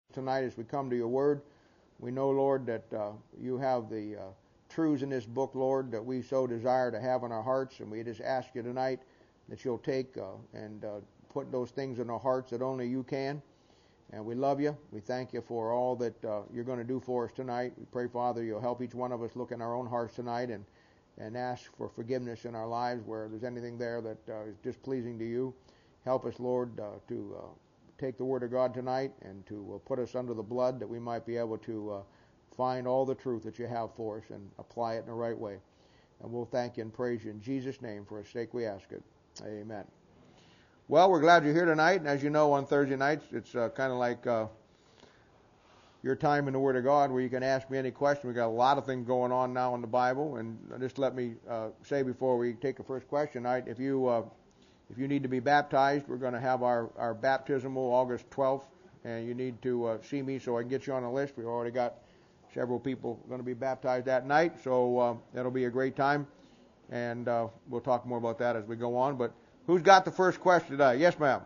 tonight as we come to your word. We know, Lord, that you have the truths in this book, Lord, that we so desire to have in our hearts, and we just ask you tonight that you'll take and put those things in our hearts that only you can. And we love you. We thank you for all that you're going to do for us tonight. We pray, Father, you'll help each one of us look in our own hearts tonight and ask for forgiveness in our lives where there's anything there that is displeasing to you. Help us, Lord, to take the Word of God tonight and to put us under the blood that we might be able to find all the truth that you have for us and apply it in the right way. And we'll thank you and praise you in Jesus' name. For his sake we ask it. Amen. Well, we're glad you're here tonight. And as you know, on Thursday nights, it's kind of like your time in the Word of God where you can ask me any question. We've got a lot of things going on now in the Bible. And just let me say before we take the first question tonight, if you need to be baptized, we're going to have our baptismal August 12th, and you need to see me so I can get you on the list. We've already got several people going to be baptized that night, so that'll be a great time, and we'll talk more about that as we go on. But who's got the first question today? Yes, ma'am.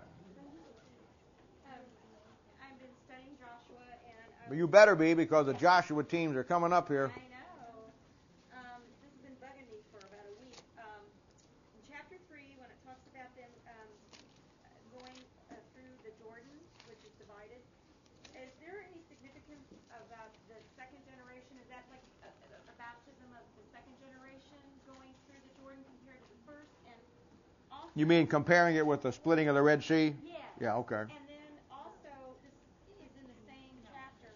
I've been studying Joshua, and But you better be, because the Joshua teams are coming up here. I know. This has been bugging me for about a week. In chapter 3, when it talks about them going through the Jordan, which is divided, is there any significance about the second generation? Is that like a baptism of the second generation going through the Jordan compared to the first? And also, You mean comparing it with the splitting of the Red Sea? Yeah. Yeah, okay. And then also, this is in the same chapter,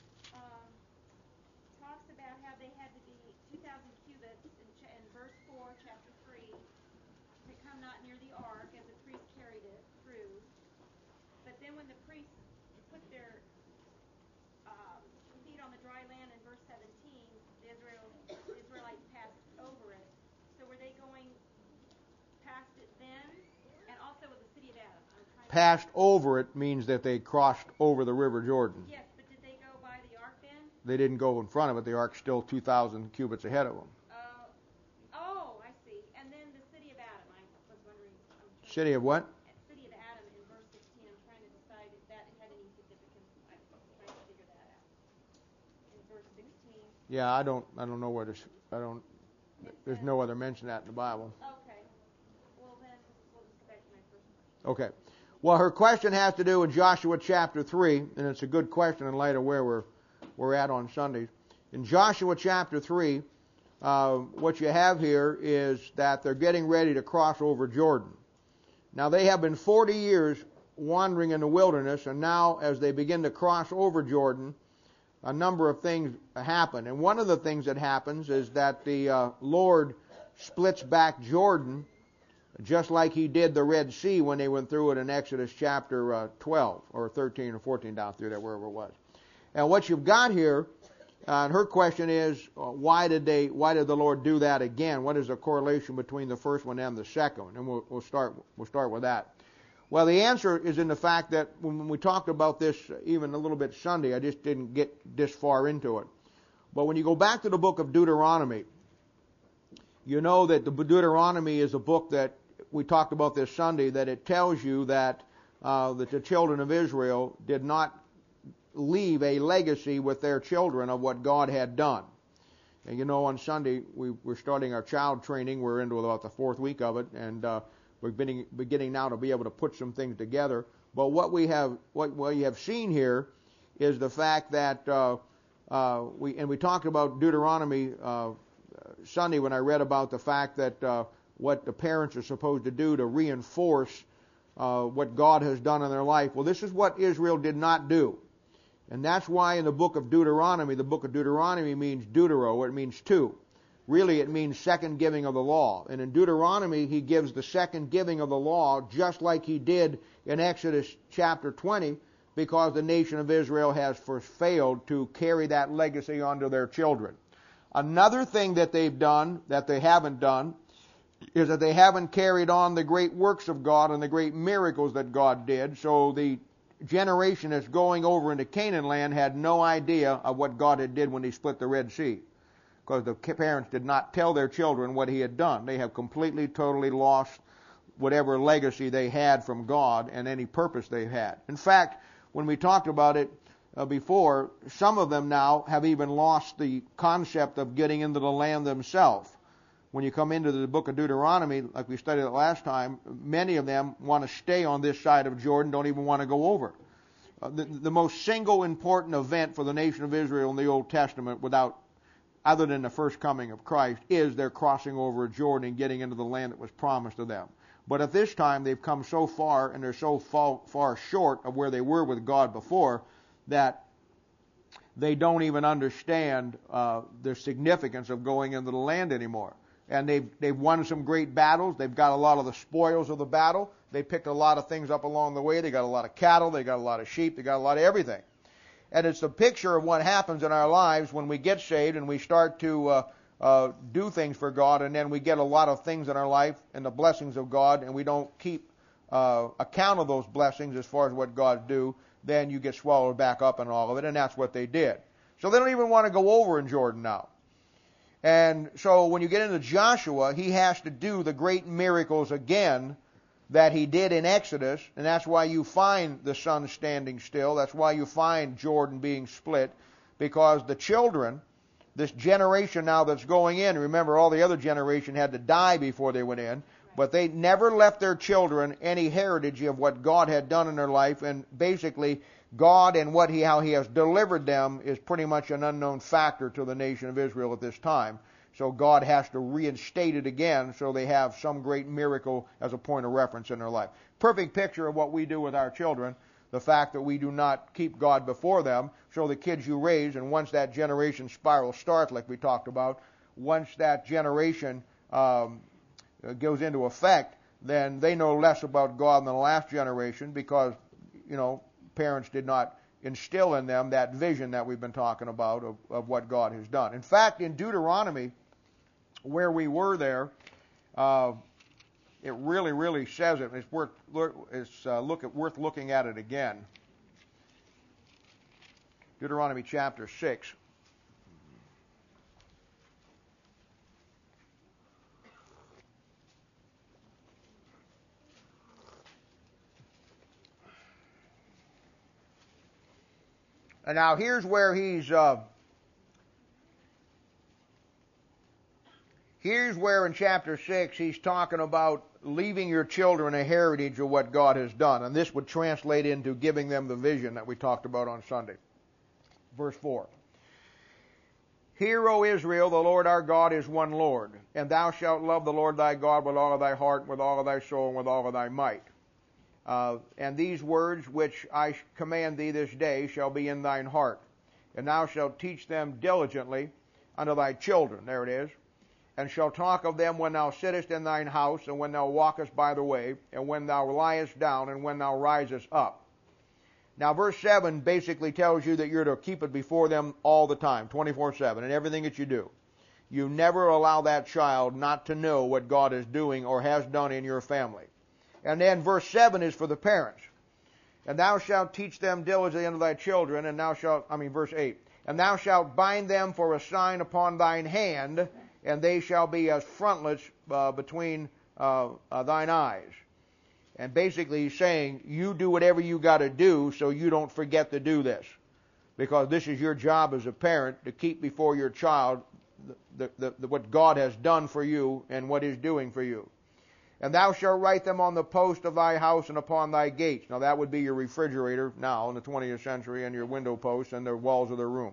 talks about how they had to be 2,000 cubits in verse 4, chapter 3, to come not near the ark as the priest carried it through. But then when the priests put their feet on the dry land in verse 17, the Israelites passed over it. So were they going past it then? And also with the city of Adam. Passed over it means that they crossed over the River Jordan. Yes, but did they go by the ark then? They didn't go in front of it. The ark's still 2,000 cubits ahead of them. I see. And then the city of Adam, I was wondering. City of what? City of Adam in verse 16. I'm trying to decide if that had any significance. I'm trying to figure that out. In verse 16. Yeah, I don't know where there's no other mention of that in the Bible. Okay. Well, then we'll just go back to my first question. Okay. Well, her question has to do with Joshua chapter 3, and it's a good question in light of where we're at on Sundays. In Joshua chapter 3, what you have here is that they're getting ready to cross over Jordan. Now, they have been 40 years wandering in the wilderness, and now as they begin to cross over Jordan, a number of things happen. And one of the things that happens is that the Lord splits back Jordan, just like he did the Red Sea when they went through it in Exodus chapter 12, or 13 or 14 down through there, wherever it was. And what you've got here, and her question is, why did the Lord do that again? What is the correlation between the first one and the second one? And we'll start with that. Well, the answer is in the fact that when we talked about this even a little bit Sunday, I just didn't get this far into it. But when you go back to the book of Deuteronomy, you know that the Deuteronomy is a book that we talked about this Sunday, that it tells you that the children of Israel did not leave a legacy with their children of what God had done. And you know, on Sunday we're starting our child training. We're into about the 4th week of it, and we're beginning now to be able to put some things together. But what you have seen here is the fact that we talked about Deuteronomy Sunday when I read about the fact that what the parents are supposed to do to reinforce what God has done in their life. Well, this is what Israel did not do. And that's why in the book of Deuteronomy means deutero, it means two. Really, it means second giving of the law. And in Deuteronomy, he gives the second giving of the law just like he did in Exodus chapter 20, because the nation of Israel has first failed to carry that legacy onto their children. Another thing that they've done, that they haven't done, is that they haven't carried on the great works of God and the great miracles that God did. So the generation that's going over into Canaan land had no idea of what God had did when he split the Red Sea, because the parents did not tell their children what he had done. They have completely, totally lost whatever legacy they had from God and any purpose they had. In fact, when we talked about it, before, some of them now have even lost the concept of getting into the land themselves. When you come into the book of Deuteronomy, like we studied it last time, many of them want to stay on this side of Jordan, don't even want to go over. The most single important event for the nation of Israel in the Old Testament, other than the first coming of Christ, is their crossing over Jordan and getting into the land that was promised to them. But at this time, they've come so far, and they're so far short of where they were with God before, that they don't even understand the significance of going into the land anymore. And they've won some great battles. They've got a lot of the spoils of the battle. They picked a lot of things up along the way. They got a lot of cattle. They got a lot of sheep. They got a lot of everything. And it's a picture of what happens in our lives when we get saved and we start to do things for God, and then we get a lot of things in our life and the blessings of God, and we don't keep account of those blessings as far as what God do. Then you get swallowed back up in all of it, and that's what they did. So they don't even want to go over in Jordan now. And so when you get into Joshua, he has to do the great miracles again that he did in Exodus, and that's why you find the sun standing still. That's why you find Jordan being split, because the children, this generation now that's going in, remember all the other generation had to die before they went in, but they never left their children any heritage of what God had done in their life, and basically God and how He has delivered them is pretty much an unknown factor to the nation of Israel at this time. So God has to reinstate it again so they have some great miracle as a point of reference in their life. Perfect picture of what we do with our children, the fact that we do not keep God before them. So the kids you raise, and once that generation spiral starts, like we talked about, once that generation goes into effect, then they know less about God than the last generation because, parents did not instill in them that vision that we've been talking about of what God has done. In fact, in Deuteronomy, where we were there, it really, really says it. It's worth looking at it again. Deuteronomy chapter 6. And now here's where in chapter 6 he's talking about leaving your children a heritage of what God has done. And this would translate into giving them the vision that we talked about on Sunday. Verse 4. Hear, O Israel, the Lord our God is one Lord, and thou shalt love the Lord thy God with all of thy heart, with all of thy soul, and with all of thy might. And these words which I command thee this day shall be in thine heart, and thou shalt teach them diligently unto thy children. There it is. And shalt talk of them when thou sittest in thine house, and when thou walkest by the way, and when thou liest down, and when thou risest up. Now, verse 7 basically tells you that you're to keep it before them all the time, 24/7, in everything that you do. You never allow that child not to know what God is doing or has done in your family. And then verse 7 is for the parents. And thou shalt teach them diligently unto thy children, and verse 8. And thou shalt bind them for a sign upon thine hand, and they shall be as frontlets between thine eyes. And basically he's saying, you do whatever you got to do so you don't forget to do this. Because this is your job as a parent, to keep before your child what God has done for you and what He's doing for you. And thou shalt write them on the post of thy house and upon thy gates. Now that would be your refrigerator now in the 20th century, and your window posts and the walls of the room.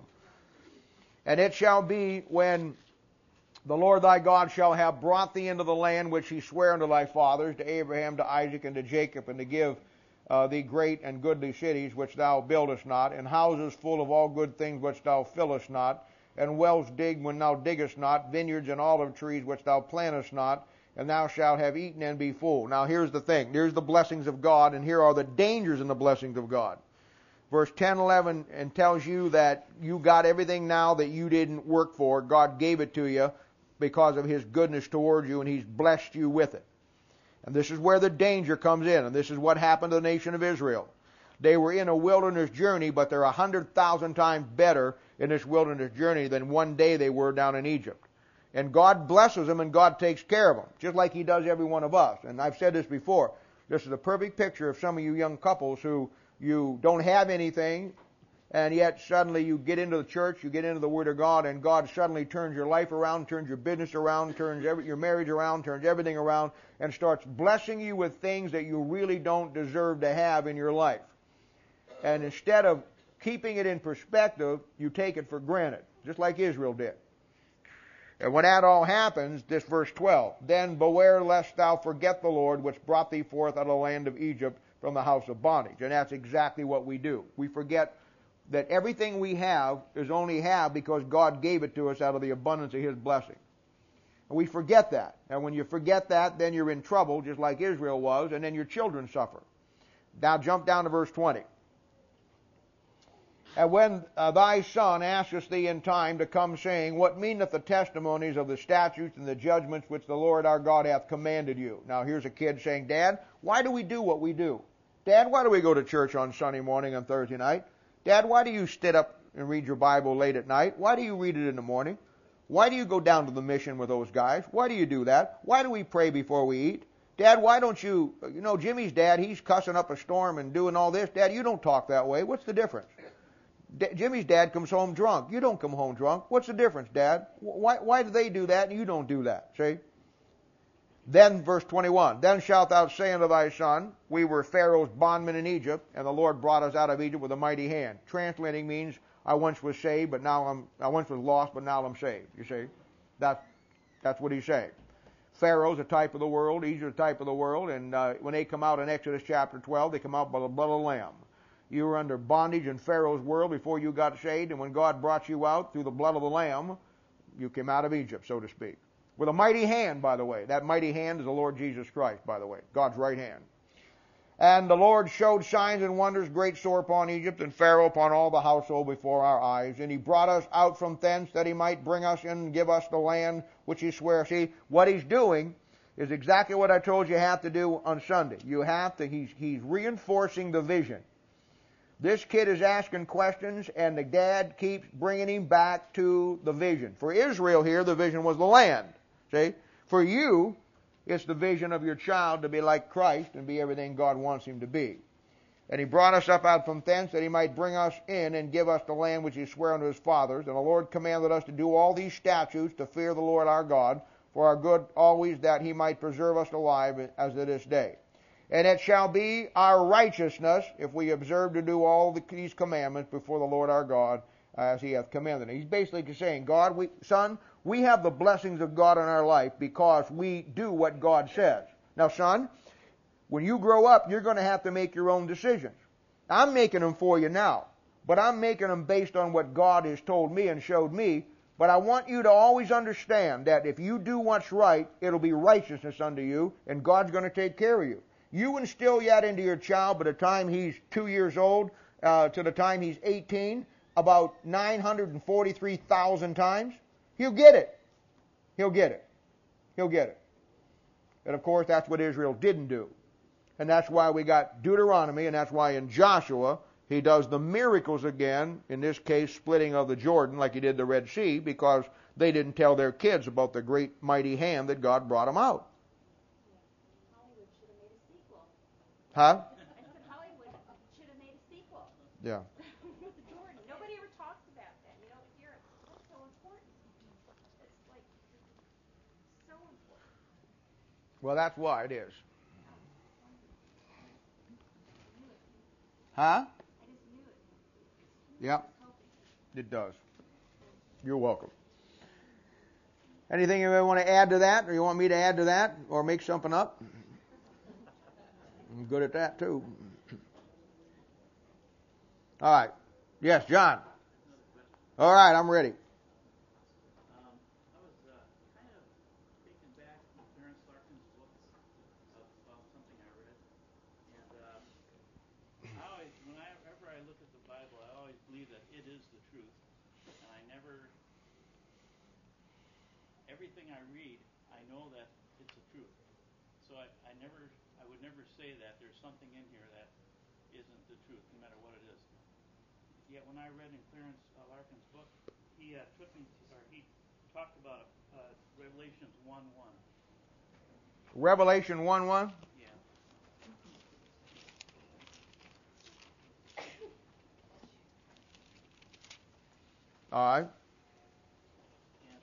And it shall be when the Lord thy God shall have brought thee into the land which He sware unto thy fathers, to Abraham, to Isaac, and to Jacob, and to give thee great and goodly cities which thou buildest not, and houses full of all good things which thou fillest not, and wells digged when thou diggest not, vineyards and olive trees which thou plantest not, and thou shalt have eaten and be full. Now here's the thing. Here's the blessings of God, and here are the dangers in the blessings of God. Verse 10, 11, and tells you that you got everything now that you didn't work for. God gave it to you because of His goodness towards you, and He's blessed you with it. And this is where the danger comes in, and this is what happened to the nation of Israel. They were in a wilderness journey, but they're 100,000 times better in this wilderness journey than one day they were down in Egypt. And God blesses them, and God takes care of them, just like He does every one of us. And I've said this before. This is a perfect picture of some of you young couples who you don't have anything. And yet suddenly you get into the church, you get into the Word of God, and God suddenly turns your life around, turns your business around, turns your marriage around, turns everything around, and starts blessing you with things that you really don't deserve to have in your life. And instead of keeping it in perspective, you take it for granted, just like Israel did. And when that all happens, this verse 12, then beware lest thou forget the Lord, which brought thee forth out of the land of Egypt from the house of bondage. And that's exactly what we do. We forget that everything we have is only have because God gave it to us out of the abundance of His blessing. And we forget that. And when you forget that, then you're in trouble, just like Israel was, and then your children suffer. Now jump down to verse 20. And when thy son asketh thee in time to come, saying, what meaneth the testimonies of the statutes and the judgments which the Lord our God hath commanded you? Now here's a kid saying, Dad, why do we do what we do? Dad, why do we go to church on Sunday morning and Thursday night? Dad, why do you sit up and read your Bible late at night? Why do you read it in the morning? Why do you go down to the mission with those guys? Why do you do that? Why do we pray before we eat? Dad, why don't you know, Jimmy's dad, he's cussing up a storm and doing all this. Dad, you don't talk that way. What's the difference? Jimmy's dad comes home drunk. You don't come home drunk. What's the difference, Dad? Why do they do that and you don't do that? See? Then, verse 21, then shalt thou say unto thy son, we were Pharaoh's bondmen in Egypt, and the Lord brought us out of Egypt with a mighty hand. Translating means, I once was saved, but I once was lost, but now I'm saved. You see? That's what he's saying. Pharaoh's a type of the world, Egypt's a type of the world, and when they come out in Exodus chapter 12, they come out by the blood of the Lamb. You were under bondage in Pharaoh's world before you got saved, and when God brought you out through the blood of the Lamb, you came out of Egypt, so to speak. With a mighty hand, by the way. That mighty hand is the Lord Jesus Christ, by the way. God's right hand. And the Lord showed signs and wonders great sore upon Egypt and Pharaoh upon all the household before our eyes. And He brought us out from thence that He might bring us in and give us the land which He sware. See, what He's doing is exactly what I told you have to do on Sunday. You have to, He's reinforcing the vision. This kid is asking questions, and the dad keeps bringing him back to the vision. For Israel here, the vision was the land. See? For you, it's the vision of your child to be like Christ and be everything God wants him to be. And He brought us up out from thence that He might bring us in and give us the land which He sware unto His fathers. And the Lord commanded us to do all these statutes to fear the Lord our God, for our good always, that He might preserve us alive as to this day. And it shall be our righteousness if we observe to do all these commandments before the Lord our God as He hath commanded. He's basically saying, God, we have the blessings of God in our life because we do what God says. Now, son, when you grow up, you're going to have to make your own decisions. I'm making them for you now, but I'm making them based on what God has told me and showed me. But I want you to always understand that if you do what's right, it'll be righteousness unto you, and God's going to take care of you. You instill that into your child by the time he's 2 years old to the time he's 18, about 943,000 times. He'll get it. He'll get it. He'll get it. And of course, that's what Israel didn't do. And that's why we got Deuteronomy, and that's why in Joshua he does the miracles again, in this case splitting of the Jordan like He did the Red Sea, because they didn't tell their kids about the great mighty hand that God brought them out. Huh? I said Hollywood should have made a sequel. Yeah. With Jordan. Nobody ever talks about that. You know, here, that's so important. It's like so important. Well, that's why it is. Huh? I just knew it. Yep. It does. You're welcome. Anything you want to add to that, or you want me to add to that, or make something up? I'm good at that too. All right. Yes, John. All right, I'm ready. I was kind of taken back from Clarence Larkin's books about something I read, and whenever I look at the Bible, I always believe that it is the truth, and everything I read, I know that it's the truth. So I would never say that there's something in here that isn't the truth, no matter what it is. Yet when I read in Clarence Larkin's book, he talked about Revelations 1:1. Revelation 1:1. Yeah. All right. And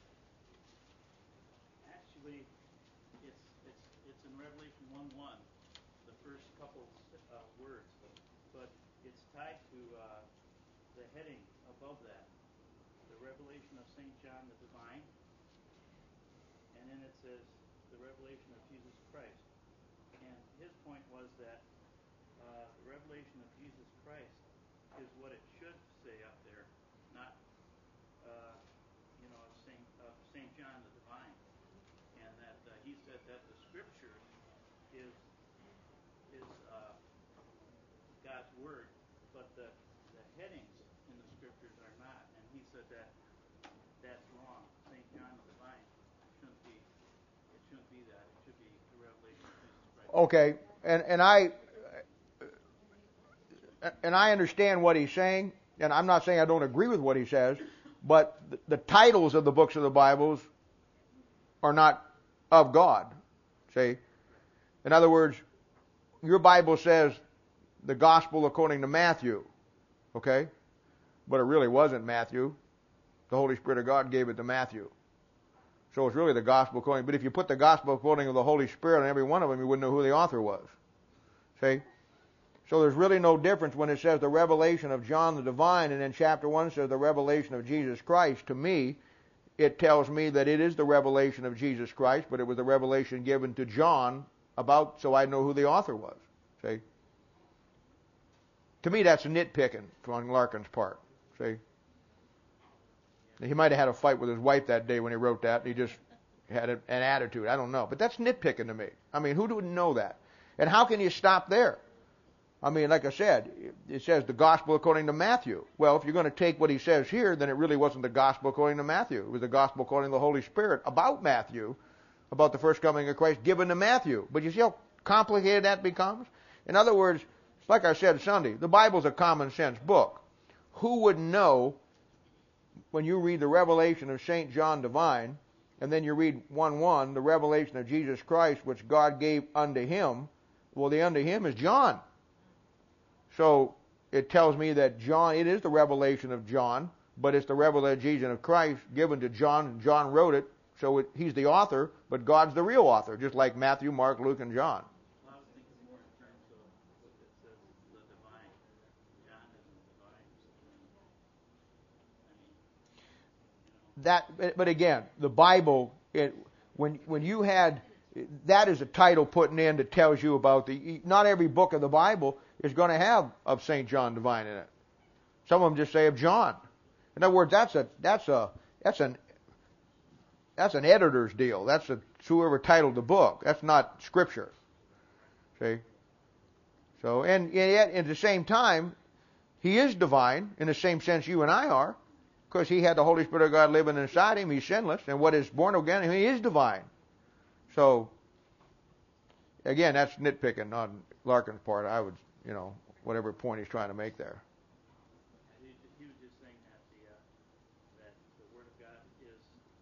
actually, it's in Revelation 1:1, the first couple words, but it's tied to the heading above that, the revelation of St. John the Divine, and then it says the revelation of Jesus Christ. And his point was that the revelation of Jesus Christ is what it should say up there, not Saint John the Divine, and that he said that the Scriptures is God's word, but the headings in the Scriptures are not, and he said that that's wrong. Saint John the Divine shouldn't be. It shouldn't be that. It should be the revelation of Jesus Christ. Okay, and I understand what he's saying, and I'm not saying I don't agree with what he says, but the titles of the books of the Bibles are not of God. See? In other words, your Bible says the gospel according to Matthew, okay? But it really wasn't Matthew. The Holy Spirit of God gave it to Matthew. So it's really the gospel according, but if you put the gospel according to the Holy Spirit on every one of them, you wouldn't know who the author was. See? So there's really no difference when it says the revelation of John the Divine, and then chapter 1 says the revelation of Jesus Christ. To me, it tells me that it is the revelation of Jesus Christ, but it was the revelation given to John so I know who the author was. See? To me, that's nitpicking on Larkin's part. See? He might have had a fight with his wife that day when he wrote that, and he just had an attitude. I don't know. But that's nitpicking to me. I mean, who wouldn't know that? And how can you stop there? I mean, like I said, it says the gospel according to Matthew. Well, if you're going to take what he says here, then it really wasn't the gospel according to Matthew. It was the gospel according to the Holy Spirit about Matthew, about the first coming of Christ given to Matthew. But you see how complicated that becomes? In other words, like I said Sunday, the Bible's a common sense book. Who would know when you read the revelation of St. John Divine, and then you read 1:1, the revelation of Jesus Christ, which God gave unto him? Well, the unto him is John. So it tells me that John, it is the revelation of John, but it's the revelation of Christ given to John, and John wrote it, so he's the author, but God's the real author, just like Matthew, Mark, Luke, and John. Well, I was thinking more in terms of what it says, the divine. John isn't divine. I mean, But again, the Bible, when you had, that is a title putting in that tells you about not every book of the Bible is going to have of St. John Divine in it. Some of them just say of John. In other words, that's an editor's deal. That's whoever titled the book. That's not Scripture. See? So, and yet at the same time, he is divine in the same sense you and I are, because he had the Holy Spirit of God living inside him. He's sinless, and what is born again, he is divine. So, again, that's nitpicking on Larkin's part. I would, whatever point he's trying to make there. He was just saying that the Word of God is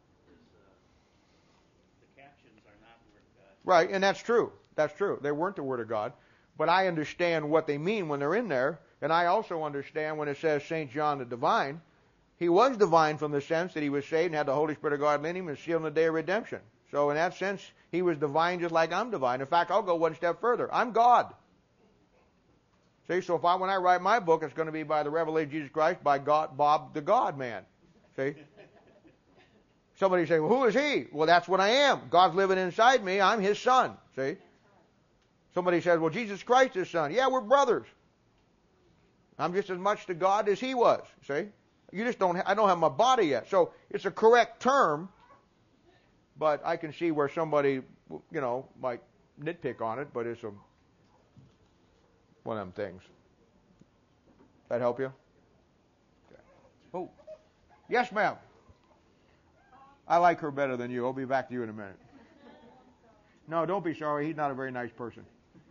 the captions are not the Word of God. Right, and that's true. That's true. They weren't the Word of God. But I understand what they mean when they're in there, and I also understand when it says St. John the Divine, he was divine from the sense that he was saved and had the Holy Spirit of God in him and sealed in the day of redemption. So in that sense, he was divine just like I'm divine. In fact, I'll go one step further. I'm God. See, so when I write my book, it's going to be by the revelation of Jesus Christ, by God, Bob the God man. See? Somebody say, well, who is he? Well, that's what I am. God's living inside me. I'm his son. See? Somebody says, well, Jesus Christ is his son. Yeah, we're brothers. I'm just as much to God as he was. See? I don't have my body yet. So it's a correct term, but I can see where somebody, might nitpick on it, but it's one of them things. That help you? Okay. Oh. Yes, ma'am. I like her better than you. I'll be back to you in a minute. No, don't be sorry. He's not a very nice person.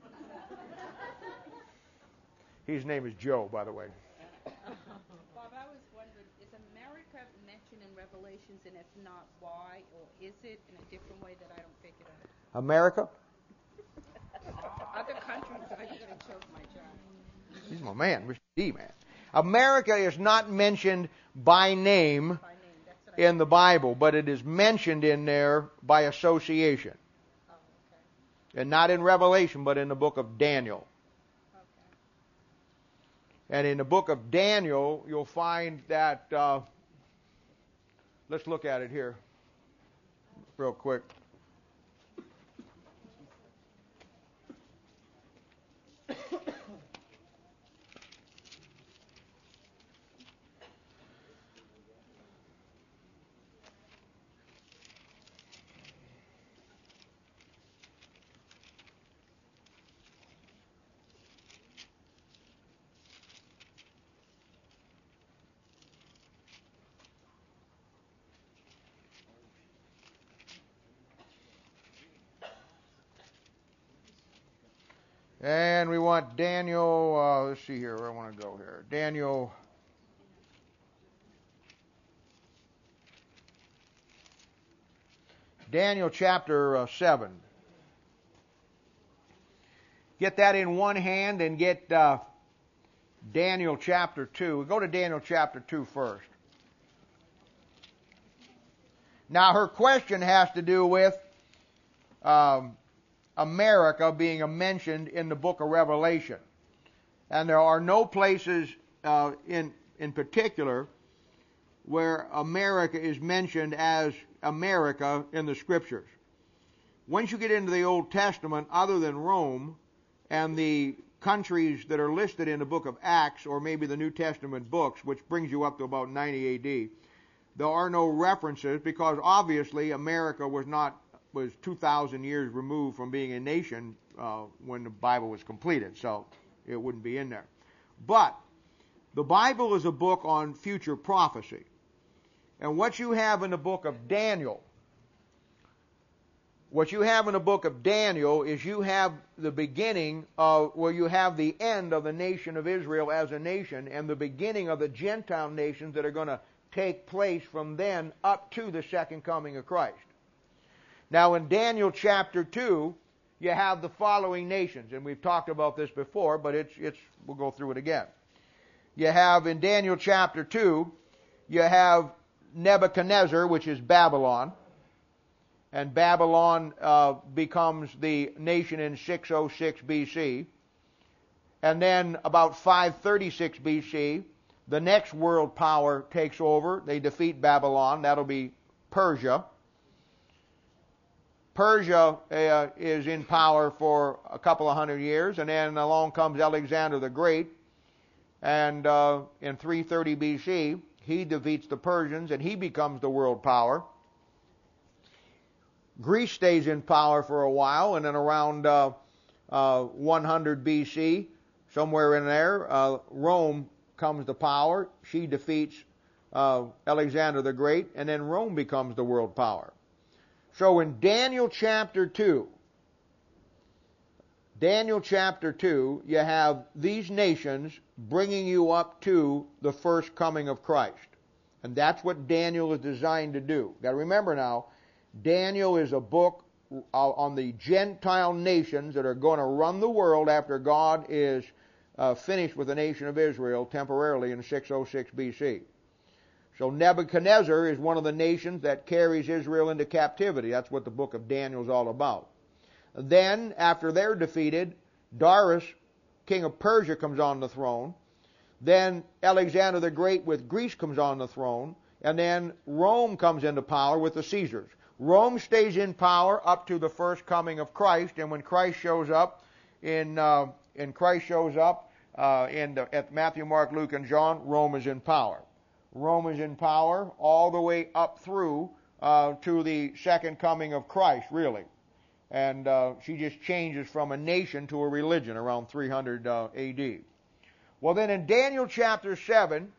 His name is Joe, by the way. Bob, I was wondering, is America mentioned in Revelations, and if not, why? Or is it in a different way that I don't pick it up? America? Other countries, I could have chose my job. He's my man, Mr. D, man. America is not mentioned by name By name, that's what I in the Bible, but it is mentioned in there by association. Oh, okay. And not in Revelation, but in the book of Daniel. Okay. And in the book of Daniel, you'll find that, let's look at it here real quick. And we want Daniel, let's see here, where I want to go here. Daniel chapter 7. Get that in one hand and get Daniel chapter 2. We'll go to Daniel chapter 2 first. Now her question has to do with America being mentioned in the book of Revelation. And there are no places in particular where America is mentioned as America in the Scriptures. Once you get into the Old Testament, other than Rome and the countries that are listed in the book of Acts or maybe the New Testament books, which brings you up to about 90 AD, there are no references because obviously America was 2,000 years removed from being a nation when the Bible was completed, so it wouldn't be in there. But the Bible is a book on future prophecy. And what you have in the book of Daniel, is you have the beginning of, you have the end of the nation of Israel as a nation and the beginning of the Gentile nations that are going to take place from then up to the second coming of Christ. Now in Daniel chapter 2, you have the following nations, and we've talked about this before, but we'll go through it again. You have in Daniel chapter 2, you have Nebuchadnezzar, which is Babylon, and Babylon becomes the nation in 606 BC. And then about 536 BC, the next world power takes over. They defeat Babylon. That'll be Persia. Persia is in power for a couple of hundred years, and then along comes Alexander the Great, and in 330 BC, he defeats the Persians, and he becomes the world power. Greece stays in power for a while, and then around 100 BC, somewhere in there, Rome comes to power. She defeats Alexander the Great, and then Rome becomes the world power. So in Daniel chapter 2, you have these nations bringing you up to the first coming of Christ. And that's what Daniel is designed to do. Got to remember now, Daniel is a book on the Gentile nations that are going to run the world after God is finished with the nation of Israel temporarily in 606 BC. So Nebuchadnezzar is one of the nations that carries Israel into captivity. That's what the book of Daniel is all about. Then, after they're defeated, Darius, king of Persia, comes on the throne. Then Alexander the Great with Greece comes on the throne. And then Rome comes into power with the Caesars. Rome stays in power up to the first coming of Christ. And when Christ shows up at Matthew, Mark, Luke, and John, Rome is in power. Rome is in power all the way up through to the second coming of Christ, really. And she just changes from a nation to a religion around 300 AD. Well, then in Daniel chapter 7,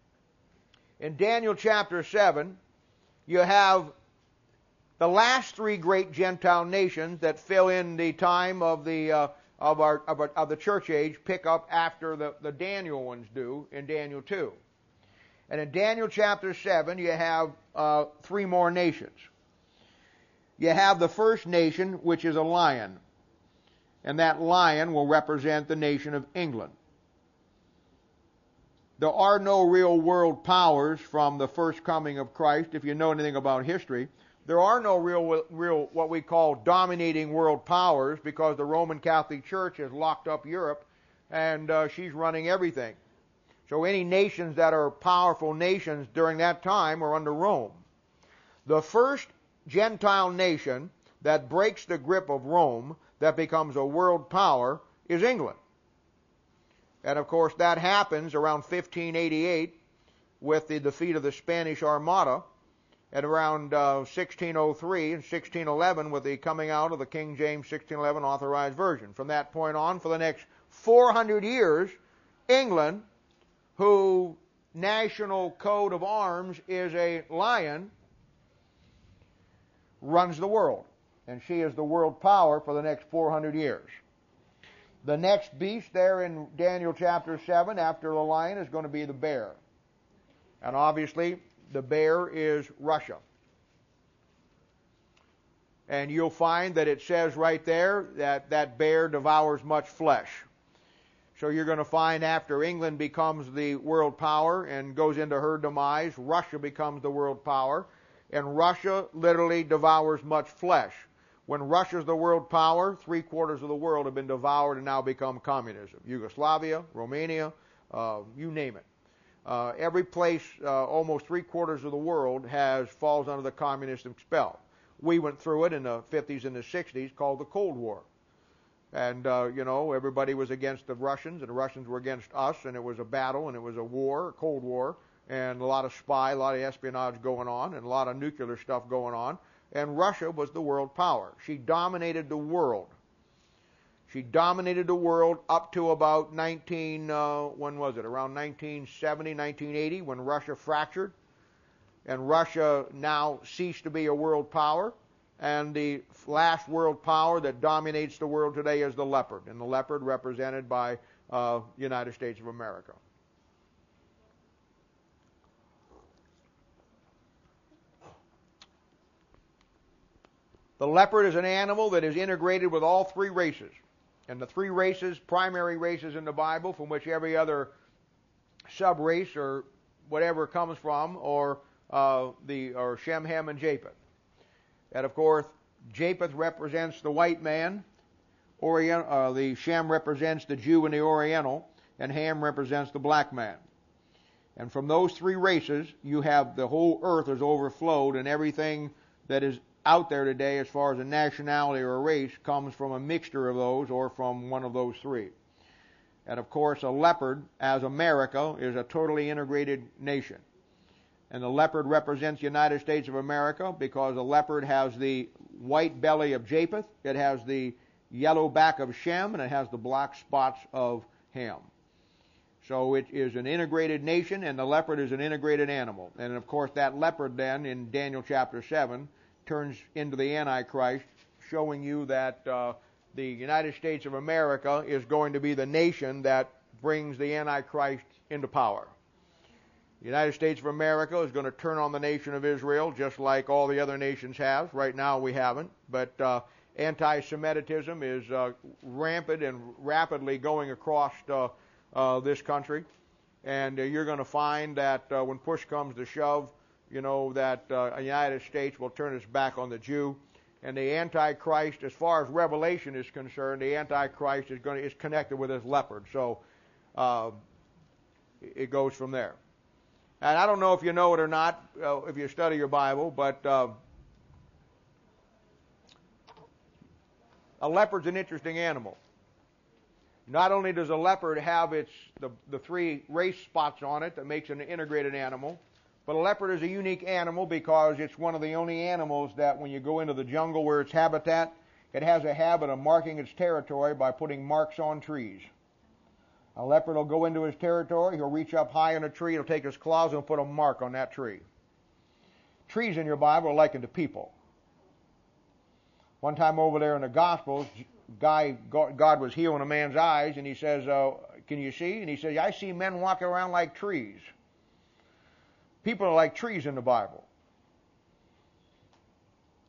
you have the last three great Gentile nations that fill in the time of the church age, pick up after the Daniel ones do in Daniel 2. And in Daniel chapter 7, you have three more nations. You have the first nation, which is a lion. And that lion will represent the nation of England. there are no real world powers from the first coming of Christ, if you know anything about history. There are no real what we call dominating world powers, because the Roman Catholic Church has locked up Europe, and she's running everything. So any nations that are powerful nations during that time are under Rome. The first Gentile nation that breaks the grip of Rome, that becomes a world power, is England. And of course that happens around 1588 with the defeat of the Spanish Armada, and around 1603 and 1611 with the coming out of the King James 1611 Authorized Version. From that point on, for the next 400 years, England, whose national coat of arms is a lion, runs the world. And she is the world power for the next 400 years. The next beast there in Daniel chapter 7 after the lion is going to be the bear. And obviously the bear is Russia. And you'll find that it says right there that that bear devours much flesh. So you're going to find after England becomes the world power and goes into her demise, Russia becomes the world power. And Russia literally devours much flesh. When Russia's the world power, 3/4 of the world have been devoured and now become communism. Yugoslavia, Romania, you name it. Every place, almost 3/4 of the world falls under the communist spell. We went through it in the 50s and the 60s, called the Cold War. And, everybody was against the Russians, and the Russians were against us, and it was a battle, and it was a war, a Cold War, and a lot of a lot of espionage going on, and a lot of nuclear stuff going on. And Russia was the world power. She dominated the world. She dominated the world up to about around 1970, 1980, when Russia fractured. And Russia now ceased to be a world power. And the last world power that dominates the world today is the leopard. And the leopard represented by the United States of America. The leopard is an animal that is integrated with all three races. And the three races, primary races in the Bible, from which every other sub-race or whatever comes from, or Shem, Ham, and Japheth. And of course, Japheth represents the white man, the Shem represents the Jew and the Oriental, and Ham represents the black man. And from those three races, you have the whole earth is overflowed, and everything that is out there today as far as a nationality or a race comes from a mixture of those or from one of those three. And of course, a leopard, as America, is a totally integrated nation. And the leopard represents the United States of America because the leopard has the white belly of Japheth, it has the yellow back of Shem, and it has the black spots of Ham. So it is an integrated nation, and the leopard is an integrated animal. And of course, that leopard then, in Daniel chapter 7, turns into the Antichrist, showing you that the United States of America is going to be the nation that brings the Antichrist into power. The United States of America is going to turn on the nation of Israel, just like all the other nations have. Right now we haven't, but anti-Semitism is rampant and rapidly going across this country. And you're going to find that when push comes to shove, that the United States will turn its back on the Jew. And the Antichrist, as far as Revelation is concerned, the Antichrist is connected with this leopard. So it goes from there. And I don't know if you know it or not, if you study your Bible, but a leopard's an interesting animal. Not only does a leopard have the three race spots on it that makes it an integrated animal, but a leopard is a unique animal because it's one of the only animals that when you go into the jungle where its habitat, it has a habit of marking its territory by putting marks on trees. A leopard will go into his territory, he'll reach up high in a tree, he'll take his claws and put a mark on that tree. Trees in your Bible are likened to people. One time over there in the Gospels, God was healing a man's eyes, and he says, can you see? And he says, I see men walking around like trees. People are like trees in the Bible.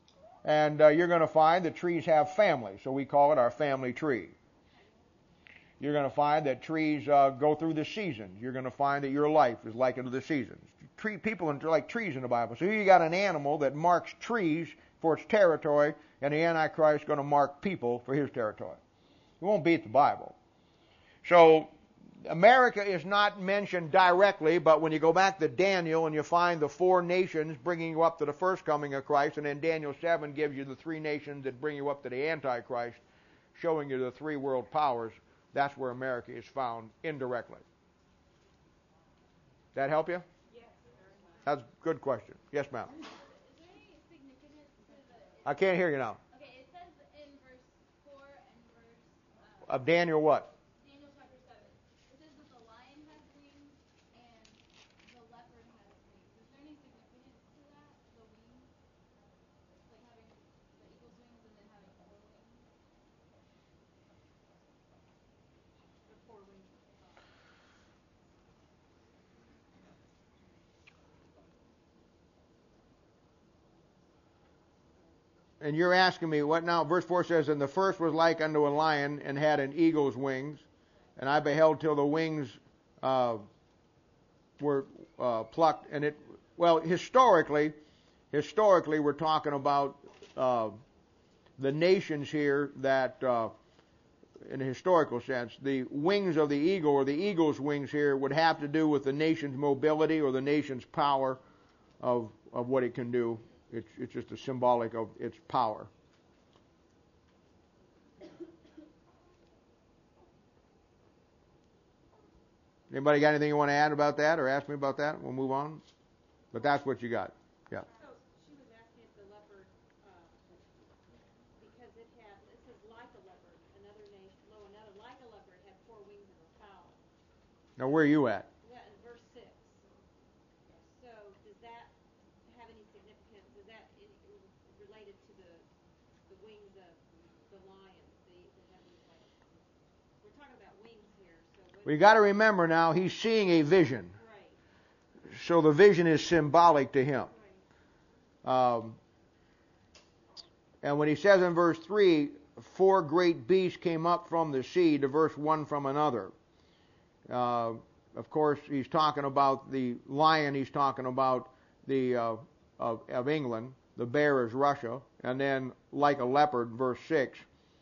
And you're going to find that trees have family, so we call it our family tree. You're going to find that trees go through the seasons. You're going to find that your life is likened to the seasons. People are like trees in the Bible. So here you got an animal that marks trees for its territory, and the Antichrist is going to mark people for his territory. It won't beat the Bible. So America is not mentioned directly, but when you go back to Daniel and you find the 4 nations bringing you up to the first coming of Christ, and then Daniel 7 gives you the 3 nations that bring you up to the Antichrist, showing you the 3 world powers, that's where America is found indirectly. That help you? Yes. That's a good question. Yes, ma'am. Is there any significance to the... I can't hear you now. Okay, it says in verse 4 and verse... Of Daniel what? Daniel chapter 7. It says that the lion has wings and the leopard has wings. Is there any significance to that? The wings? Like having the eagle's wings and then having 4 wings? The 4 wings. And you're asking me what now? Verse 4 says, and the first was like unto a lion and had an eagle's wings, and I beheld till the wings were plucked. And it, well, historically, we're talking about the nations here that, in a historical sense, the wings of the eagle or the eagle's wings here would have to do with the nation's mobility or the nation's power of what it can do. It's just a symbolic of its power. Anybody got anything you want to add about that or ask me about that? We'll move on. But that's what you got. Yeah. So she was asking if the leopard, because it had, this is like a leopard, another like a leopard had 4 wings and was foul. Now where are you at? Yeah, in verse 6. So does that have any significance? Is that related to the wings of the lion, the heavenly place? We're talking about wings here. So We got to remember now, he's seeing a vision. Right. So the vision is symbolic to him. Right. And when he says in verse 3, 4 great beasts came up from the sea, diverse one from another. Of course, he's talking about the lion, he's talking about the of England. The bear is Russia. And then like a leopard, verse 6.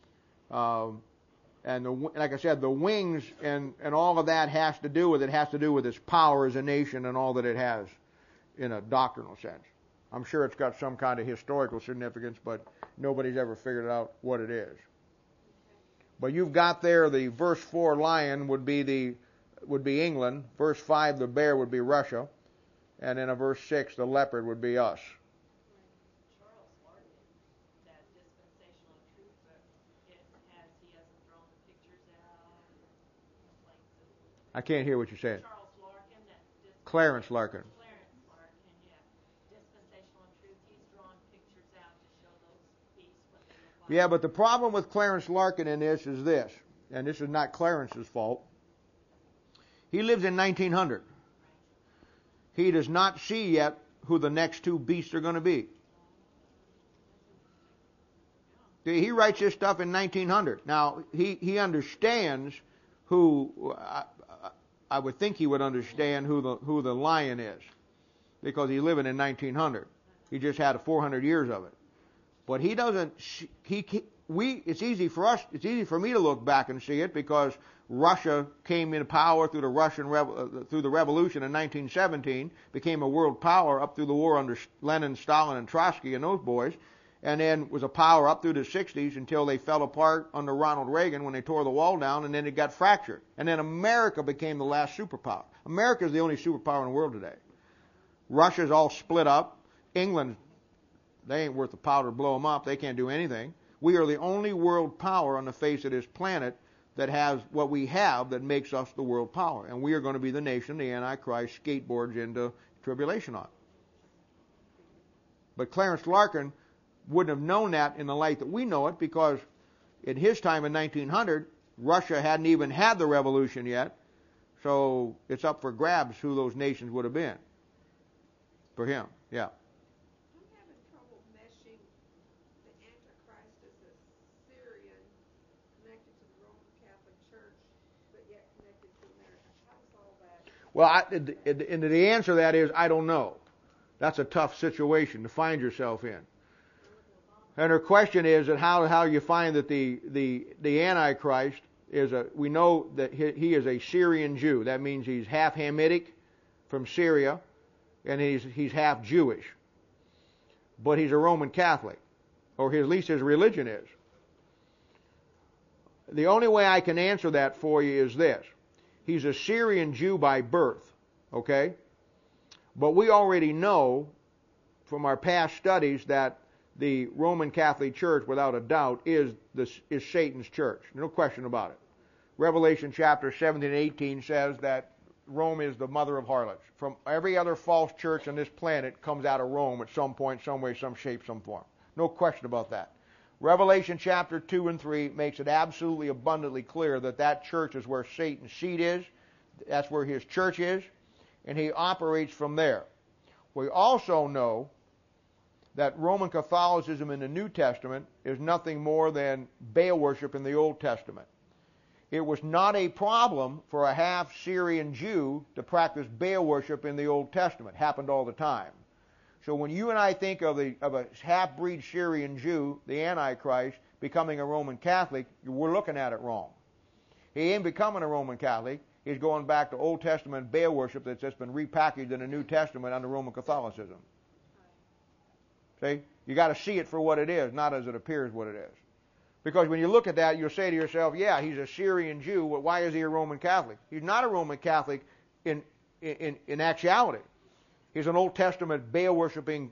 And like I said, the wings and all of that has to do with its power as a nation and all that it has in a doctrinal sense. I'm sure it's got some kind of historical significance, but nobody's ever figured out what it is. But you've got there the verse 4 lion would be England, verse 5 the bear would be Russia, and then in verse 6 the leopard would be us. Charles Larkin, that dispensational truth book, he hasn't thrown the pictures out, like I can't hear what you're saying. Charles Larkin, Clarence Larkin. Yeah, dispensational truth, he's drawn pictures out to show those beasts what they look like. Yeah, but the problem with Clarence Larkin in this is this, and this is not Clarence's fault. He lives in 1900. He does not see yet who the next 2 beasts are going to be. He writes this stuff in 1900. Now, he understands who, I would think he would understand who the lion is, because he's living in 1900. He just had 400 years of it. But he doesn't, it's easy for me to look back and see it, because Russia came into power through the revolution in 1917, became a world power up through the war under Lenin, Stalin, and Trotsky and those boys, and then was a power up through the 60s until they fell apart under Ronald Reagan when they tore the wall down, and then it got fractured. And then America became the last superpower. America is the only superpower in the world today. Russia's all split up. England, they ain't worth the powder to blow them up. They can't do anything. We are the only world power on the face of this planet that has what we have that makes us the world power. And we are going to be the nation the Antichrist skateboards into tribulation on. But Clarence Larkin wouldn't have known that in the light that we know it, because in his time in 1900, Russia hadn't even had the revolution yet. So it's up for grabs who those nations would have been. For him, yeah. I'm having trouble meshing the Antichrist as a Syrian connected to the Roman Catholic Church Well, and the answer to that is I don't know. That's a tough situation to find yourself in. And her question is that how you find that the Antichrist is we know that he is a Syrian Jew. That means he's half Hamitic from Syria, and he's half Jewish. But he's a Roman Catholic, or at least his religion is. The only way I can answer that for you is this. He's a Syrian Jew by birth, okay? But we already know from our past studies that the Roman Catholic Church, without a doubt, is Satan's church. No question about it. Revelation chapter 17 and 18 says that Rome is the mother of harlots. From every other false church on this planet comes out of Rome at some point, some way, some shape, some form. No question about that. Revelation chapter 2 and 3 makes it absolutely abundantly clear that church is where Satan's seat is. That's where his church is. And he operates from there. We also know that Roman Catholicism in the New Testament is nothing more than Baal worship in the Old Testament. It was not a problem for a half-Syrian Jew to practice Baal worship in the Old Testament. It happened all the time. So when you and I think of a half-breed Syrian Jew, the Antichrist, becoming a Roman Catholic, we're looking at it wrong. He ain't becoming a Roman Catholic. He's going back to Old Testament Baal worship that's just been repackaged in the New Testament under Roman Catholicism. See? You got to see it for what it is, not as it appears what it is. Because when you look at that, you'll say to yourself, yeah, he's a Syrian Jew. Well, why is he a Roman Catholic? He's not a Roman Catholic in actuality. He's an Old Testament Baal worshiping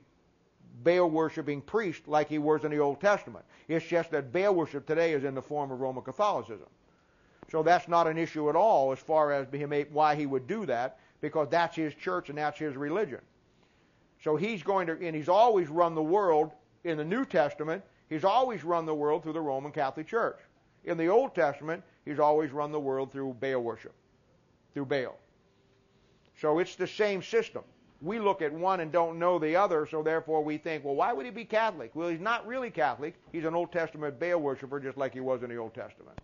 priest like he was in the Old Testament. It's just that Baal worship today is in the form of Roman Catholicism. So that's not an issue at all as far as why he would do that, because that's his church and that's his religion. So he's always run the world in the New Testament. He's always run the world through the Roman Catholic Church. In the Old Testament, he's always run the world through Baal worship, through Baal. So it's the same system. We look at one and don't know the other, so therefore we think, well, why would he be Catholic? Well, he's not really Catholic. He's an Old Testament Baal worshiper just like he was in the Old Testament.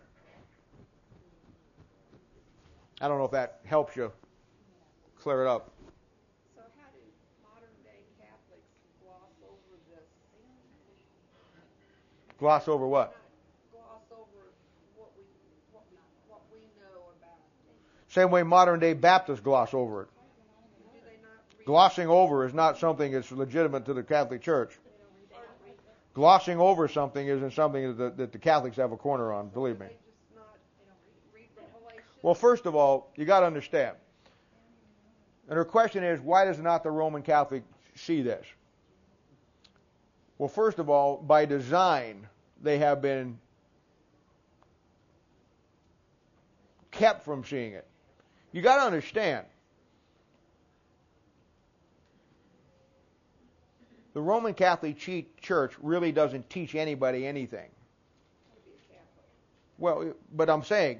I don't know if that helps you clear it up. So how do modern-day Catholics gloss over this? Gloss over what? Gloss over what we know about. Same way modern-day Baptists gloss over it. Do they not read? Glossing over is not something that's legitimate to the Catholic Church. Glossing over something isn't something that the Catholics have a corner on, believe me. They just not read Revelation? Well, first of all, you got to understand. And her question is, why does not the Roman Catholic see this? Well, first of all, by design, they have been kept from seeing it. You got to understand. The Roman Catholic Church really doesn't teach anybody anything. Well, but I'm saying,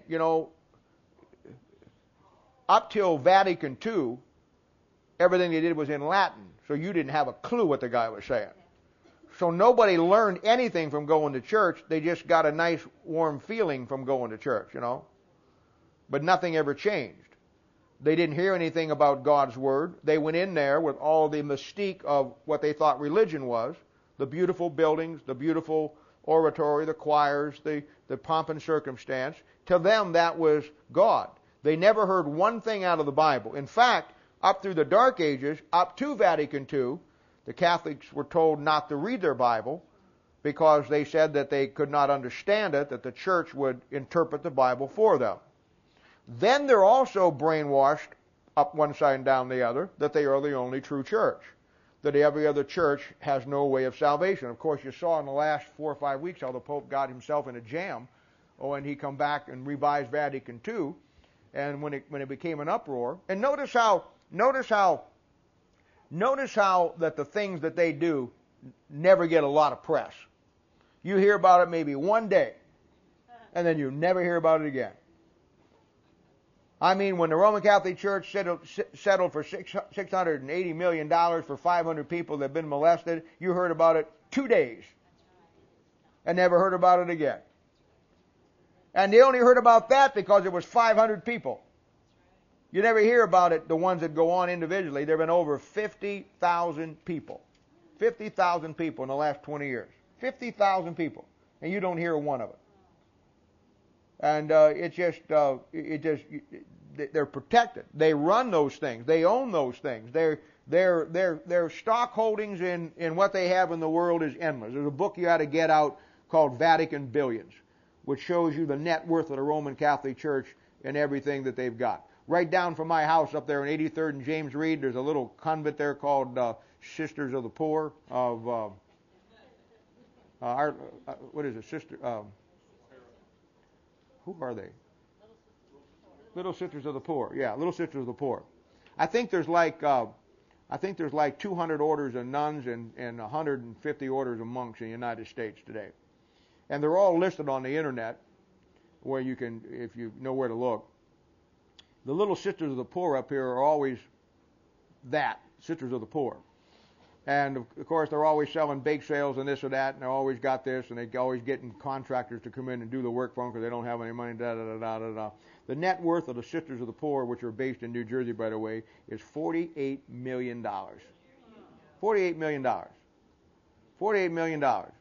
up till Vatican II, everything they did was in Latin, so you didn't have a clue what the guy was saying. So nobody learned anything from going to church. They just got a nice, warm feeling from going to church, But nothing ever changed. They didn't hear anything about God's Word. They went in there with all the mystique of what they thought religion was, the beautiful buildings, the beautiful oratory, the choirs, the pomp and circumstance. To them, that was God. They never heard one thing out of the Bible. In fact, up through the Dark Ages, up to Vatican II, the Catholics were told not to read their Bible because they said that they could not understand it, that the church would interpret the Bible for them. Then they're also brainwashed up one side and down the other that they are the only true church, that every other church has no way of salvation. Of course, you saw in the last 4 or 5 weeks how the Pope got himself in a jam when he come back and revised Vatican II, and when it became an uproar. And notice how that the things that they do never get a lot of press. You hear about it maybe one day, and then you never hear about it again. I mean, when the Roman Catholic Church settled for $680 million for 500 people that have been molested, you heard about it 2 days and never heard about it again. And they only heard about that because it was 500 people. You never hear about it, the ones that go on individually. There have been over 50,000 people. 50,000 people in the last 20 years. 50,000 people. And you don't hear one of it. And they're protected. They run those things. They own those things. Their stock holdings in what they have in the world is endless. There's a book you ought to get out called Vatican Billions, which shows you the net worth of the Roman Catholic Church and everything that they've got. Right down from my house up there in 83rd and James Reed, there's a little convent there called Sisters of the Poor of what is it? Who are they? Little Sisters of the Poor. Yeah, Little Sisters of the Poor. I think there's like 200 orders of nuns and 150 orders of monks in the United States today, and they're all listed on the internet, where you can, if you know where to look. The Little Sisters of the Poor up here are always that, Sisters of the Poor. And, of course, they're always selling bake sales and this or that, and they always got this, and they're always getting contractors to come in and do the work for them because they don't have any money, da-da-da-da-da-da. The net worth of the Sisters of the Poor, which are based in New Jersey, by the way, is $48 million. $48 million. $48 million.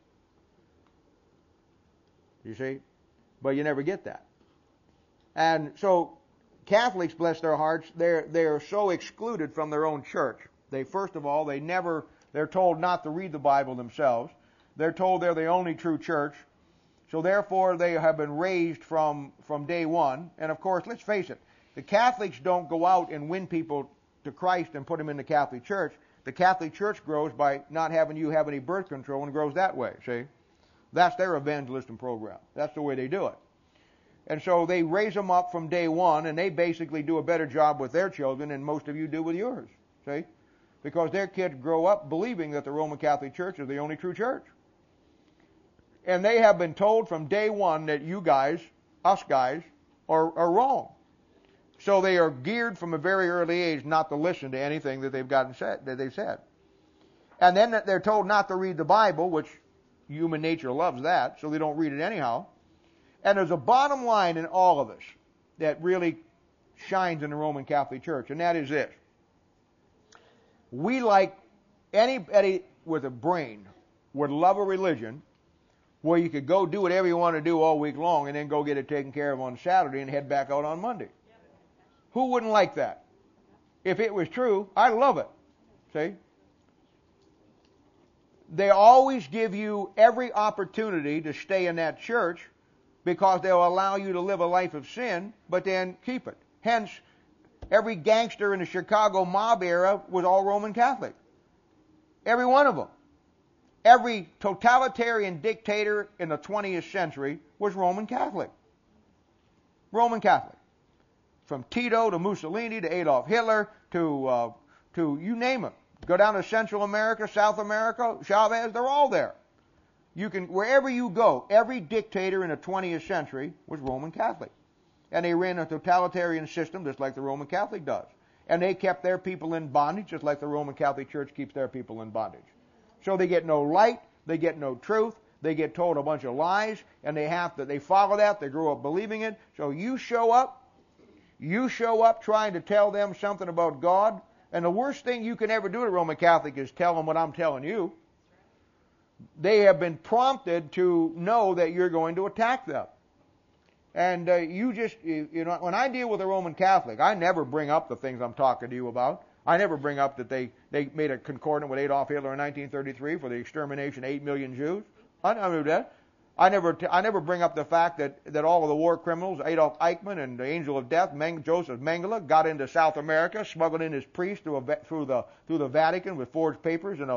You see? But you never get that. And so Catholics, bless their hearts, they're so excluded from their own church. First of all, they're told not to read the Bible themselves. They're told they're the only true church. So therefore, they have been raised from day one. And of course, let's face it, the Catholics don't go out and win people to Christ and put them in the Catholic Church. The Catholic Church grows by not having you have any birth control and grows that way, see? That's their evangelism program. That's the way they do it. And so they raise them up from day one, and they basically do a better job with their children than most of you do with yours, see? Because their kids grow up believing that the Roman Catholic Church is the only true church. And they have been told from day one that you guys, us guys, are wrong. So they are geared from a very early age not to listen to anything that they've said. And then they're told not to read the Bible, which human nature loves that, so they don't read it anyhow. And there's a bottom line in all of this that really shines in the Roman Catholic Church, and that is this. We, like anybody with a brain, would love a religion where you could go do whatever you want to do all week long and then go get it taken care of on Saturday and head back out on Monday. Who wouldn't like that? If it was true, I'd love it. See? They always give you every opportunity to stay in that church because they'll allow you to live a life of sin, but then keep it. Hence, every gangster in the Chicago mob era was all Roman Catholic. Every one of them. Every totalitarian dictator in the 20th century was Roman Catholic. Roman Catholic. From Tito to Mussolini to Adolf Hitler to you name it. Go down to Central America, South America, Chavez, they're all there. Wherever you go, every dictator in the 20th century was Roman Catholic. And they ran a totalitarian system just like the Roman Catholic does. And they kept their people in bondage just like the Roman Catholic Church keeps their people in bondage. So they get no light, they get no truth, they get told a bunch of lies, and they follow that, they grow up believing it. So you show up trying to tell them something about God, and the worst thing you can ever do to a Roman Catholic is tell them what I'm telling you. They have been prompted to know that you're going to attack them. And when I deal with a Roman Catholic, I never bring up the things I'm talking to you about. I never bring up that they made a concordant with Adolf Hitler in 1933 for the extermination of 8 million Jews. I never do that. I never bring up the fact that all of the war criminals, Adolf Eichmann and the Angel of Death, Joseph Mengele, got into South America, smuggled in his priests through the Vatican with forged papers and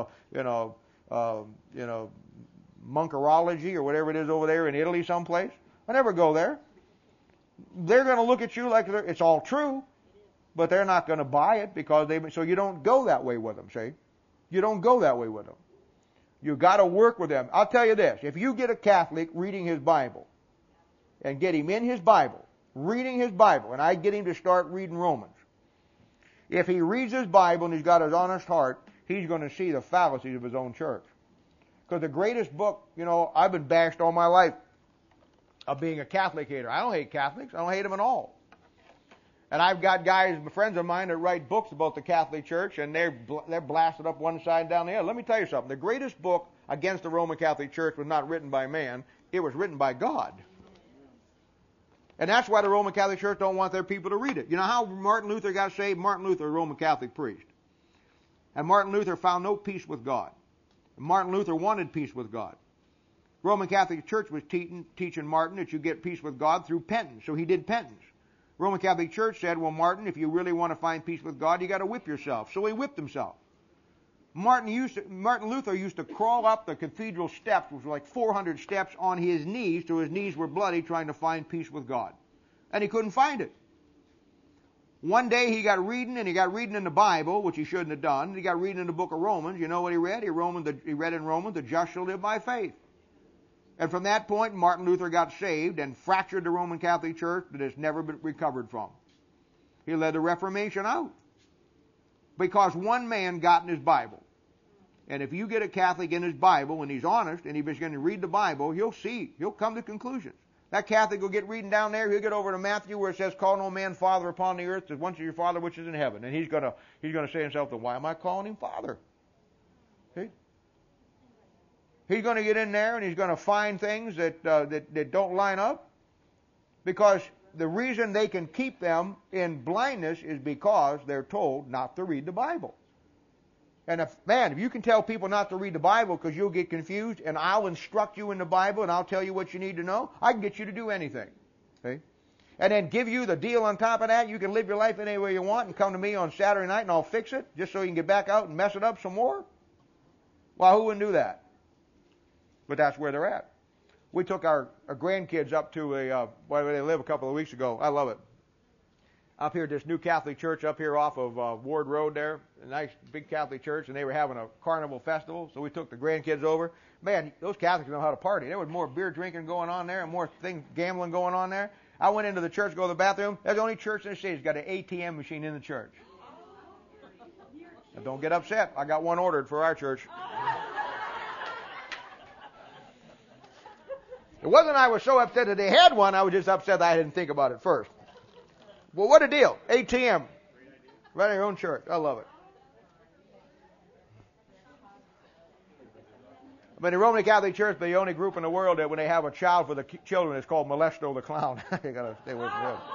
monkerology or whatever it is over there in Italy someplace. I never go there. They're going to look at you like it's all true, but they're not going to buy it so you don't go that way with them, see? You don't go that way with them. You got to work with them. I'll tell you this, if you get a Catholic reading his Bible and get him in his Bible, reading his Bible, and I get him to start reading Romans, if he reads his Bible and he's got his honest heart, he's going to see the fallacies of his own church. Because the greatest book, I've been bashed all my life of being a Catholic hater. I don't hate Catholics. I don't hate them at all. And I've got guys, friends of mine, that write books about the Catholic Church, and they're blasted up one side and down the other. Let me tell you something. The greatest book against the Roman Catholic Church was not written by man. It was written by God. And that's why the Roman Catholic Church don't want their people to read it. You know how Martin Luther got saved? Martin Luther, a Roman Catholic priest. And Martin Luther found no peace with God. And Martin Luther wanted peace with God. Roman Catholic Church was teaching Martin that you get peace with God through penance. So he did penance. Roman Catholic Church said, well, Martin, if you really want to find peace with God, you got to whip yourself. So he whipped himself. Martin Luther used to crawl up the cathedral steps, which were like 400 steps, on his knees till his knees were bloody, trying to find peace with God. And he couldn't find it. One day he got reading in the Bible, which he shouldn't have done. He got reading in the book of Romans. You know what he read? He read in Romans, the just shall live by faith. And from that point, Martin Luther got saved and fractured the Roman Catholic Church that has never been recovered from. He led the Reformation out. Because one man got in his Bible. And if you get a Catholic in his Bible and he's honest and he's going to read the Bible, he'll come to conclusions. That Catholic will get reading down there, he'll get over to Matthew where it says, call no man father upon the earth, there's one is your Father which is in heaven. And he's going to say to himself, then why am I calling him Father? See? He's going to get in there and he's going to find things that don't line up, because the reason they can keep them in blindness is because they're told not to read the Bible. And if you can tell people not to read the Bible because you'll get confused, and I'll instruct you in the Bible and I'll tell you what you need to know, I can get you to do anything. See? And then give you the deal on top of that. You can live your life any way you want and come to me on Saturday night and I'll fix it just so you can get back out and mess it up some more. Well, who wouldn't do that? But that's where they're at. We took our grandkids up to where they live a couple of weeks ago. I love it. Up here, this new Catholic church up here off of Ward Road there, a nice big Catholic church, and they were having a carnival festival, so we took the grandkids over. Man, those Catholics know how to party. There was more beer drinking going on there and more gambling going on there. I went into the church, go to the bathroom. That's the only church in the city that's got an ATM machine in the church. Now, don't get upset. I got one ordered for our church. It wasn't I was so upset that they had one, I was just upset that I didn't think about it first. Well, what a deal. ATM. Right in your own church. I love it. I mean, the Roman Catholic Church is the only group in the world that when they have a child for the children, it's called Molesto the Clown. You got to stay away from him.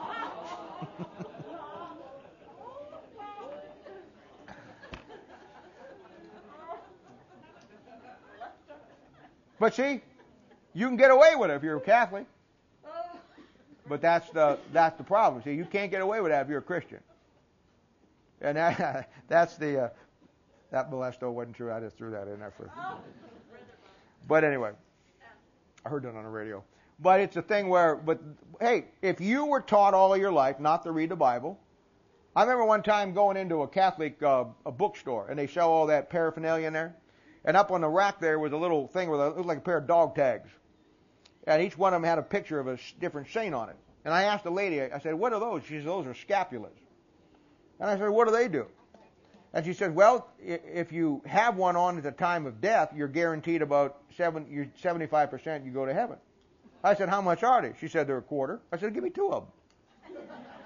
But see, you can get away with it if you're a Catholic. But that's the problem. See, you can't get away with that if you're a Christian. And that's that molesto wasn't true. I just threw that in there for. But anyway, I heard that on the radio. But it's a thing where, hey, if you were taught all of your life not to read the Bible, I remember one time going into a Catholic a bookstore and they sell all that paraphernalia in there, and up on the rack there was a little thing with it looked like a pair of dog tags. And each one of them had a picture of a different saint on it. And I asked the lady, I said, what are those? She said, those are scapulas. And I said, what do they do? And she said, well, if you have one on at the time of death, you're guaranteed about 75% you go to heaven. I said, how much are they? She said, they're a quarter. I said, give me two of them.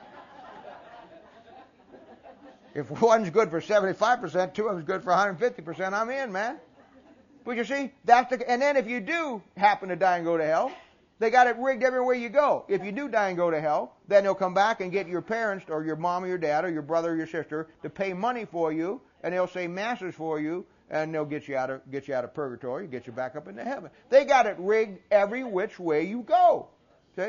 If one's good for 75%, two of them's good for 150%, I'm in, man. But you see, and then if you do happen to die and go to hell, they got it rigged everywhere you go. If you do die and go to hell, then they'll come back and get your parents or your mom or your dad or your brother or your sister to pay money for you, and they'll say masses for you, and they'll get you out of purgatory, get you back up into heaven. They got it rigged every which way you go. See?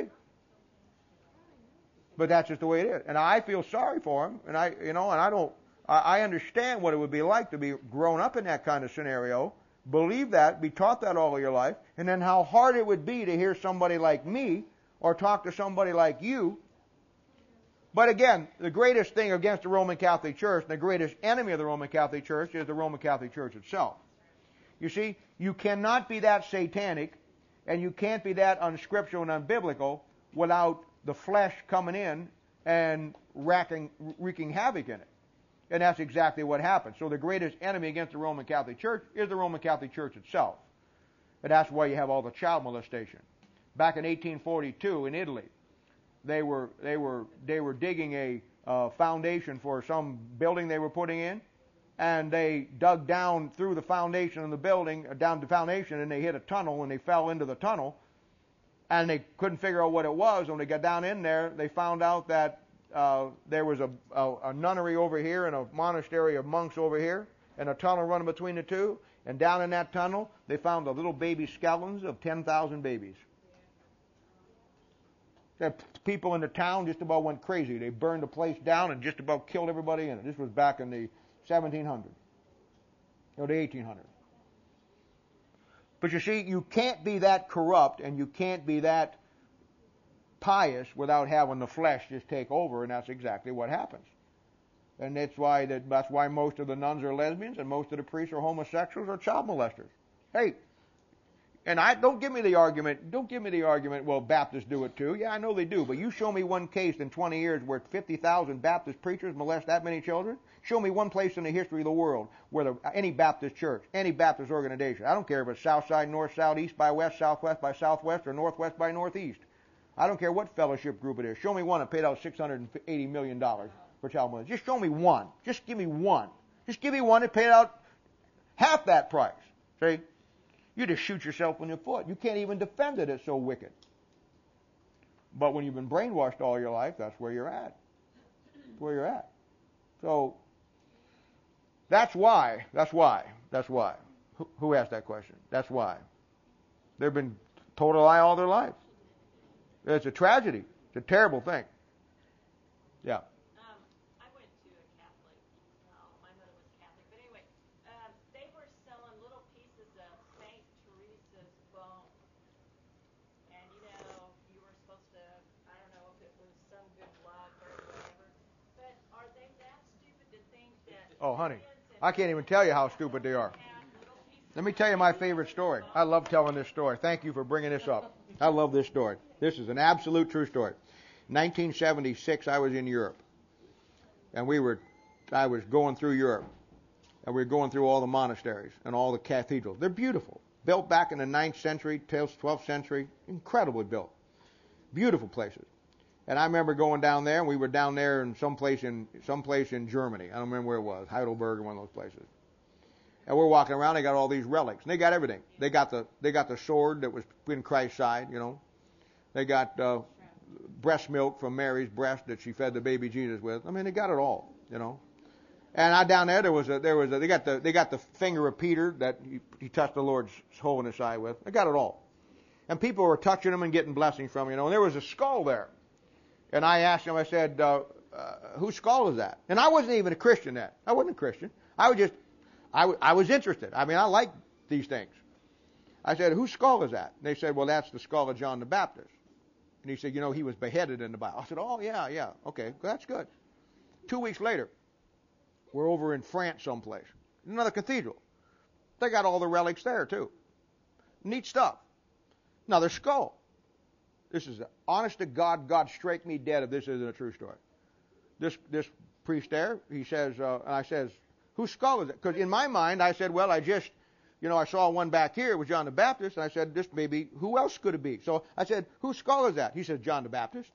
But that's just the way it is. And I feel sorry for them, and I understand what it would be like to be grown up in that kind of scenario. Believe that, be taught that all of your life, and then how hard it would be to hear somebody like me or talk to somebody like you. But again, the greatest thing against the Roman Catholic Church, and the greatest enemy of the Roman Catholic Church, is the Roman Catholic Church itself. You see, you cannot be that satanic, and you can't be that unscriptural and unbiblical without the flesh coming in and wreaking havoc in it. And that's exactly what happened. So the greatest enemy against the Roman Catholic Church is the Roman Catholic Church itself. And that's why you have all the child molestation. Back in 1842 in Italy, they were digging a foundation for some building they were putting in, and they dug down through the foundation of the building, down the foundation, and they hit a tunnel, and they fell into the tunnel, and they couldn't figure out what it was. When they got down in there, they found out that there was a nunnery over here and a monastery of monks over here, and a tunnel running between the two. And down in that tunnel, they found the little baby skeletons of 10,000 babies. The people in the town just about went crazy. They burned the place down and just about killed everybody in it. This was back in the 1700s, or the 1800s. But you see, you can't be that corrupt and you can't be that pious without having the flesh just take over, and that's exactly what happens. And that's why most of the nuns are lesbians and most of the priests are homosexuals or child molesters. Hey, and don't give me the argument, well, Baptists do it too. Yeah, I know they do, but you show me one case in 20 years where 50,000 Baptist preachers molest that many children. Show me one place in the history of the world where any Baptist church, any Baptist organization, I don't care if it's south side, north, south, east by west, southwest by southwest, or northwest by northeast. I don't care what fellowship group it is. Show me one that paid out $680 million for child molestation. Just show me one. Just give me one. Just give me one that paid out half that price. See? You just shoot yourself in the foot. You can't even defend it. It's so wicked. But when you've been brainwashed all your life, that's where you're at. That's where you're at. So, that's why. Who asked that question? That's why. They've been told a lie all their life. It's a tragedy. It's a terrible thing. Yeah. I went to a Catholic. My mother was Catholic, but anyway, they were selling little pieces of Saint Teresa's bone, and you were supposed to. I don't know if it was some good luck or whatever, but are they that stupid to think that? Oh, honey, I can't even tell you how stupid they are. Let me tell you my favorite story. I love telling this story. Thank you for bringing this up. I love this story. This is an absolute true story. 1976, I was in Europe, and I was going through Europe, and we were going through all the monasteries and all the cathedrals. They're beautiful, built back in the 9th century, 12th century, incredibly built, beautiful places. And I remember going down there, and we were down there in someplace in Germany. I don't remember where it was, Heidelberg or one of those places. And we're walking around. They got all these relics. And they got everything. They got the sword that was in Christ's side. They got breast milk from Mary's breast that she fed the baby Jesus with. I mean, they got it all. And down there they got the finger of Peter that he touched the Lord's hole in his side with. They got it all. And people were touching them and getting blessings from And there was a skull there. And I asked him. I said, "Whose skull is that?" And I wasn't even a Christian then. I wasn't a Christian. I was interested. I mean, I like these things. I said, "Whose skull is that?" And they said, "Well, that's the skull of John the Baptist." And he said, he was beheaded in the Bible. I said, "Oh, yeah, okay, that's good." 2 weeks later, we're over in France someplace. Another cathedral. They got all the relics there, too. Neat stuff. Another skull. This is honest to God, God strike me dead if this isn't a true story. This priest there, he says, and I says, "Whose skull is it?" Because in my mind, I said, well, I saw one back here. It was John the Baptist. And I said, this maybe, who else could it be? So I said, "Whose skull is that?" He said, "John the Baptist."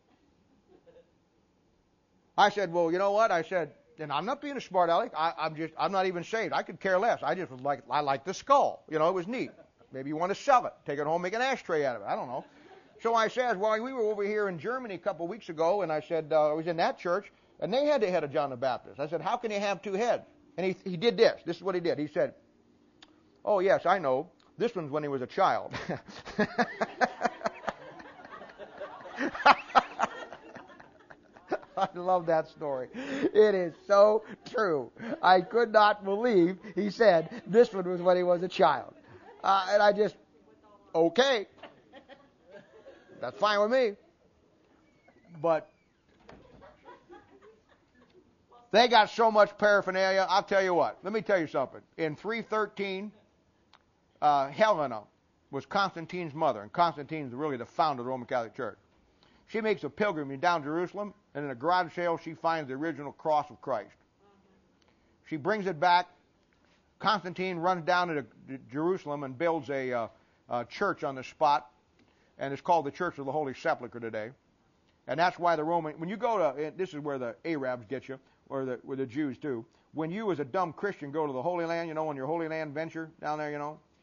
I said, well, you know what? I said, and I'm not being a smart aleck. I'm not even saved. I could care less. I like the skull. It was neat. Maybe you want to sell it. Take it home, make an ashtray out of it. I don't know. So I said, well, we were over here in Germany a couple of weeks ago, and I said, I was in that church, and they had the head of John the Baptist. I said, "How can you have two heads?" And he did this. This is what he did. He said, "Oh, yes, I know. This one's when he was a child." I love that story. It is so true. I could not believe he said this one was when he was a child. And I just, okay. That's fine with me. But they got so much paraphernalia. I'll tell you what. Let me tell you something. In 313, Helena was Constantine's mother, and Constantine's really the founder of the Roman Catholic Church. She makes a pilgrimage down Jerusalem, and in a garage sale, she finds the original cross of Christ. She brings it back. Constantine runs down to Jerusalem and builds a church on the spot, and it's called the Church of the Holy Sepulchre today. And that's why the Roman, when you go to, this is where the Arabs get you, or the Jews too. When you as a dumb Christian go to the Holy Land, on your Holy Land venture down there,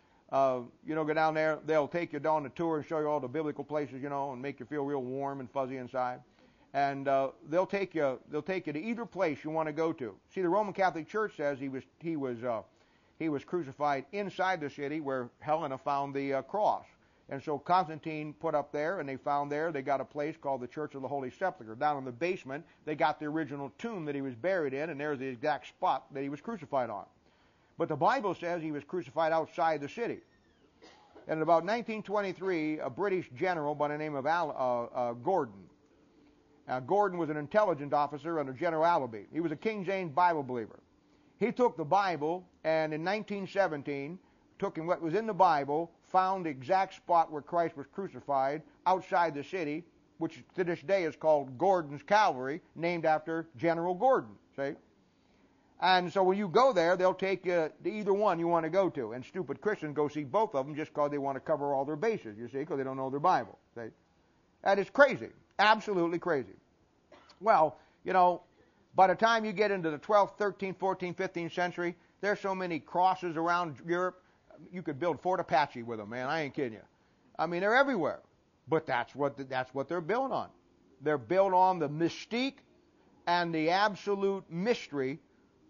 go down there, they'll take you down the tour and show you all the biblical places, and make you feel real warm and fuzzy inside. And they'll take you to either place you want to go to. See, the Roman Catholic Church says he was crucified inside the city where Helena found the cross. And so Constantine put up there, and they got a place called the Church of the Holy Sepulchre. Down in the basement, they got the original tomb that he was buried in, and there's the exact spot that he was crucified on. But the Bible says he was crucified outside the city. And in about 1923, a British general by the name of Gordon. Gordon was an intelligence officer under General Allaby. He was a King James Bible believer. He took the Bible, and in 1917, took him what was in the Bible, found the exact spot where Christ was crucified outside the city, which to this day is called Gordon's Calvary, named after General Gordon. See? And so when you go there, they'll take you to either one you want to go to. And stupid Christians go see both of them just because they want to cover all their bases, you see, because they don't know their Bible. See? That is crazy. Absolutely crazy. Well, by the time you get into the 12th, 13th, 14th, 15th century, there's so many crosses around Europe, you could build Fort Apache with them, man. I ain't kidding you. I mean, they're everywhere. But that's what they're built on. They're built on the mystique and the absolute mystery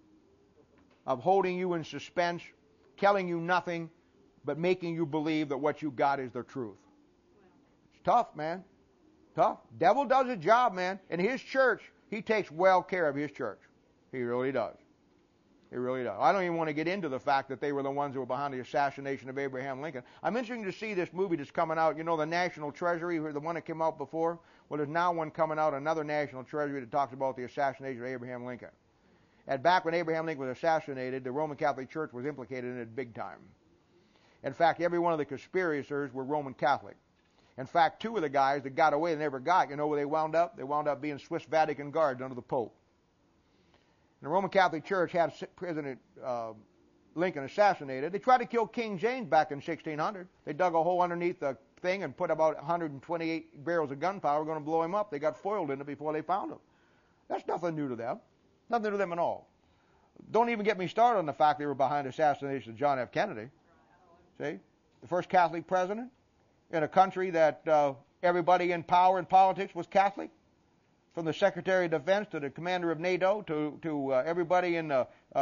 of holding you in suspense, telling you nothing, but making you believe that what you got is the truth. It's tough, man. Tough. Devil does his job, man. In his church, he takes well care of his church. He really does. He really does. I don't even want to get into the fact that they were the ones who were behind the assassination of Abraham Lincoln. I'm interested to see this movie that's coming out. The National Treasury, the one that came out before? Well, there's now one coming out, another National Treasury that talks about the assassination of Abraham Lincoln. And back when Abraham Lincoln was assassinated, the Roman Catholic Church was implicated in it big time. In fact, every one of the conspirators were Roman Catholic. In fact, two of the guys that got away and never got, where they wound up? They wound up being Swiss Vatican guards under the Pope. And the Roman Catholic Church had President Lincoln assassinated. They tried to kill King James back in 1600. They dug a hole underneath the thing and put about 128 barrels of gunpowder going to blow him up. They got foiled in it before they found him. That's nothing new to them. Nothing new to them at all. Don't even get me started on the fact they were behind the assassination of John F. Kennedy. See? The first Catholic president in a country that everybody in power and politics was Catholic. From the Secretary of Defense to the commander of NATO to everybody in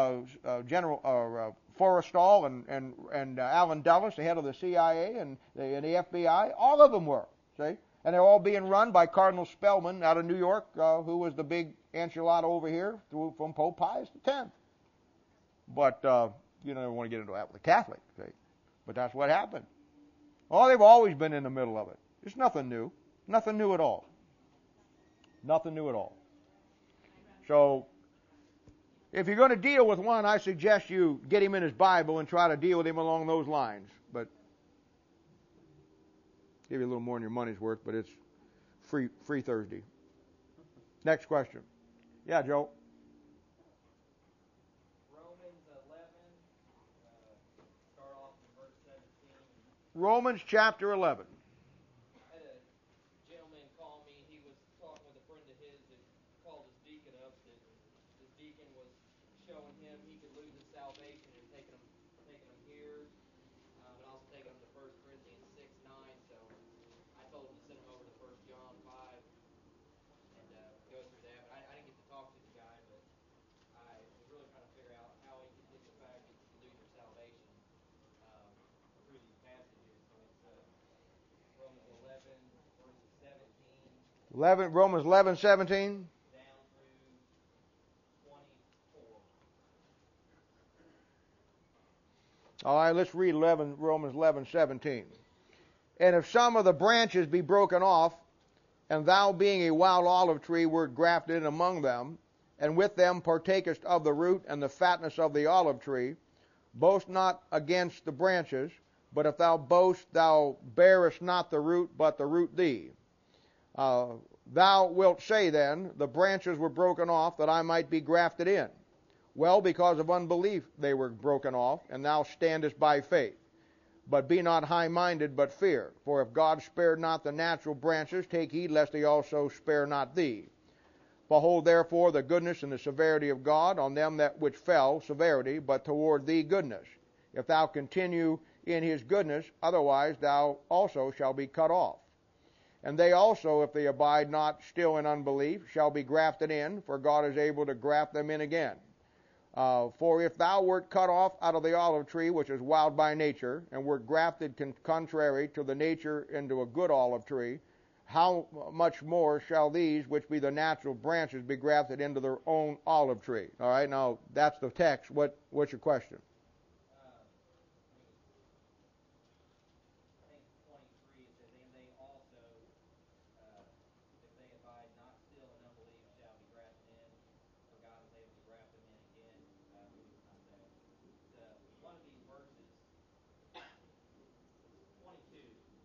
General Forrestal and Allen Dulles, the head of the CIA and the FBI, all of them were, see? And they're all being run by Cardinal Spellman out of New York, who was the big enchilada over here from Pope Pius X. But you don't want to get into that with a Catholic, see? But that's what happened. Oh, they've always been in the middle of it. It's nothing new. Nothing new at all. Nothing new at all. So, if you're going to deal with one, I suggest you get him in his Bible and try to deal with him along those lines. But give you a little more than your money's worth, but it's free Thursday. Next question. Yeah, Joe. Romans 11, start off in verse 17. Romans chapter 11. Romans 11:17. Down through 24. All right, let's read Romans 11:17. And if some of the branches be broken off, and thou being a wild olive tree wert grafted in among them, and with them partakest of the root and the fatness of the olive tree, boast not against the branches, but if thou boast, thou bearest not the root, but the root thee. Thou wilt say then, the branches were broken off that I might be grafted in. Well, because of unbelief they were broken off, and thou standest by faith. But be not high-minded, but fear. For if God spared not the natural branches, take heed lest he also spare not thee. Behold therefore the goodness and the severity of God on them that which fell, severity, but toward thee goodness. If thou continue in his goodness, otherwise thou also shalt be cut off. And they also, if they abide not still in unbelief, shall be grafted in, for God is able to graft them in again. For if thou wert cut off out of the olive tree, which is wild by nature, and wert grafted contrary to the nature into a good olive tree, how much more shall these, which be the natural branches, be grafted into their own olive tree? All right, now that's the text. What's your question? I think 23 it says, and they also, if they abide not still in unbelief, shall be grafted in, for God is able to graft them in again. Moving context. One of these verses, 22.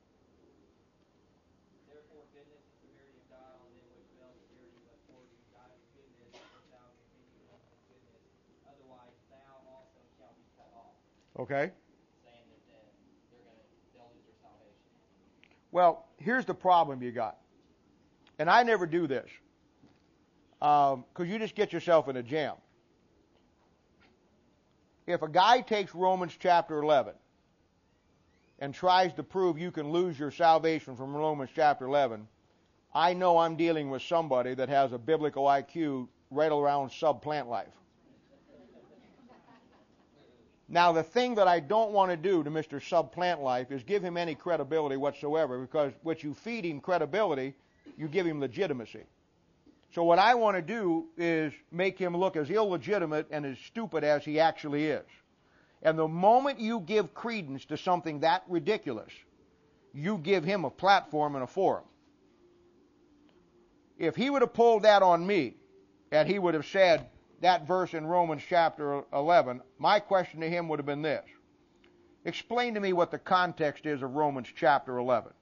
Therefore, goodness and severity of God on them which fell, severity, but toward you God is goodness, if thou continue in his goodness. Otherwise, thou also shalt be cut off. Okay. Saying that then they'll lose their salvation. Well, here's the problem you got. And I never do this, because you just get yourself in a jam. If a guy takes Romans chapter 11 and tries to prove you can lose your salvation from Romans chapter 11, I know I'm dealing with somebody that has a biblical IQ right around subplant life. Now, the thing that I don't want to do to Mr. Subplant Life is give him any credibility whatsoever, because what you feed him credibility, you give him legitimacy. So what I want to do is make him look as illegitimate and as stupid as he actually is. And the moment you give credence to something that ridiculous, you give him a platform and a forum. If he would have pulled that on me, and he would have said that verse in Romans chapter 11, my question to him would have been this: explain to me what the context is of Romans chapter 11.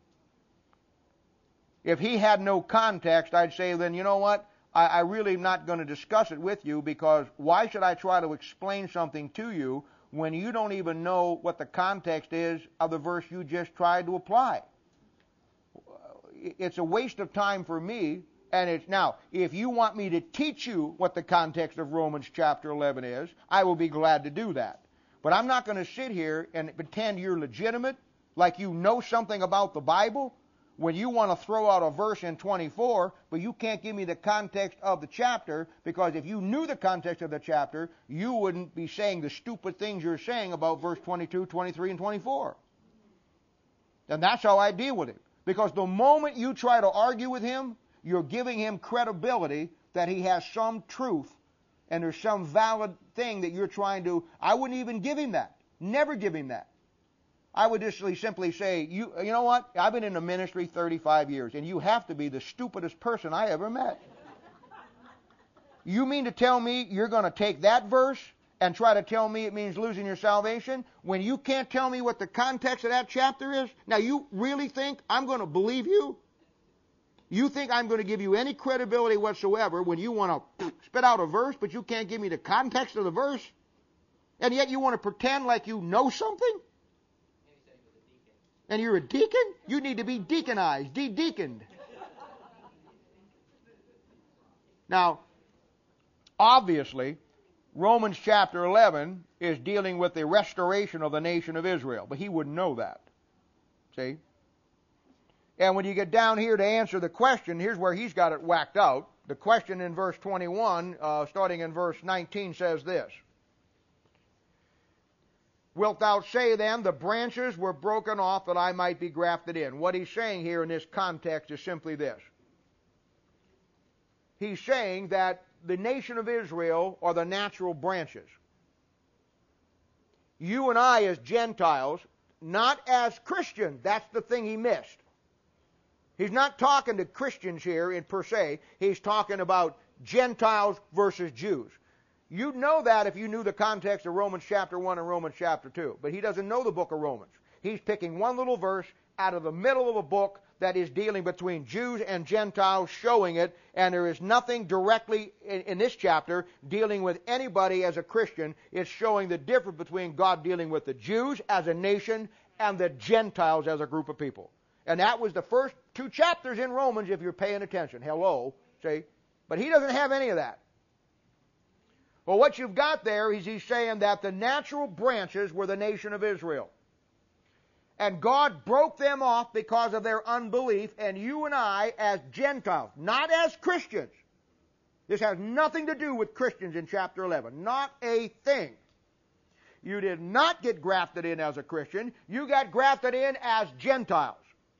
If he had no context, I'd say, then you know what? I really am not going to discuss it with you, because why should I try to explain something to you when you don't even know what the context is of the verse you just tried to apply? It's a waste of time for me. And it's now, if you want me to teach you what the context of Romans chapter 11 is, I will be glad to do that. But I'm not going to sit here and pretend you're legitimate, like you know something about the Bible, when you want to throw out a verse in 24, but you can't give me the context of the chapter, because if you knew the context of the chapter, you wouldn't be saying the stupid things you're saying about verse 22, 23, and 24. And that's how I deal with it. Because the moment you try to argue with him, you're giving him credibility that he has some truth and there's some valid thing that you're trying to. I wouldn't even give him that. Never give him that. I would just simply say, you know what? I've been in the ministry 35 years, and you have to be the stupidest person I ever met. You mean to tell me you're going to take that verse and try to tell me it means losing your salvation when you can't tell me what the context of that chapter is? Now, you really think I'm going to believe you? You think I'm going to give you any credibility whatsoever when you want to spit out a verse, but you can't give me the context of the verse? And yet you want to pretend like you know something? And you're a deacon? You need to be deaconized, de-deaconed. Now, obviously, Romans chapter 11 is dealing with the restoration of the nation of Israel, but he wouldn't know that. See? And when you get down here to answer the question, here's where he's got it whacked out. The question in verse 21, starting in verse 19, says this: Wilt thou say then, the branches were broken off that I might be grafted in? What he's saying here in this context is simply this. He's saying that the nation of Israel are the natural branches. You and I as Gentiles, not as Christians, that's the thing he missed. He's not talking to Christians here in per se. He's talking about Gentiles versus Jews. You'd know that if you knew the context of Romans chapter 1 and Romans chapter 2. But he doesn't know the book of Romans. He's picking one little verse out of the middle of a book that is dealing between Jews and Gentiles, showing it, and there is nothing directly in this chapter dealing with anybody as a Christian. It's showing the difference between God dealing with the Jews as a nation and the Gentiles as a group of people. And that was the first 2 chapters in Romans, if you're paying attention. Hello, see? But he doesn't have any of that. Well, what you've got there is he's saying that the natural branches were the nation of Israel. And God broke them off because of their unbelief, and you and I as Gentiles, not as Christians. This has nothing to do with Christians in chapter 11. Not a thing. You did not get grafted in as a Christian. You got grafted in as Gentiles.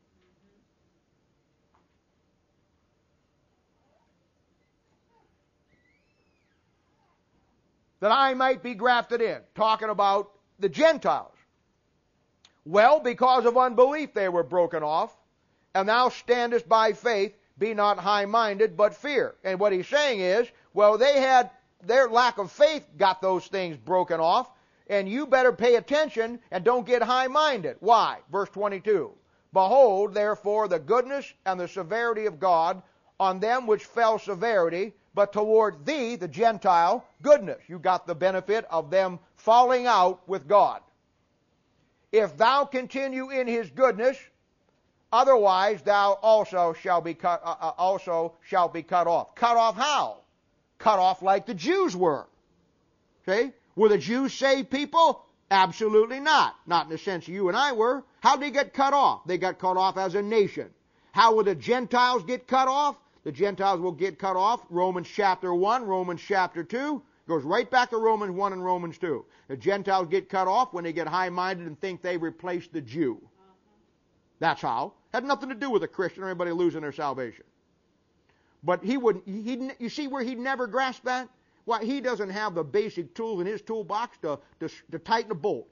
That I might be grafted in. Talking about the Gentiles. Well, because of unbelief they were broken off. And thou standest by faith, be not high-minded, but fear. And what he's saying is, well, they had their lack of faith got those things broken off. And you better pay attention and don't get high-minded. Why? Verse 22. Behold, therefore, the goodness and the severity of God on them which fell severity, but toward thee, the Gentile, goodness. You got the benefit of them falling out with God. If thou continue in his goodness, otherwise thou also shalt be cut off. Cut off how? Cut off like the Jews were. Okay? Were the Jews saved people? Absolutely not. Not in the sense you and I were. How did they get cut off? They got cut off as a nation. How will the Gentiles get cut off? The Gentiles will get cut off. Romans chapter 1, Romans chapter 2. Goes right back to Romans 1 and Romans 2. The Gentiles get cut off when they get high-minded and think they replaced the Jew. That's how. Had nothing to do with a Christian or anybody losing their salvation. But he wouldn't. You see where he'd never grasp that? Why, he doesn't have the basic tools in his toolbox to tighten a bolt.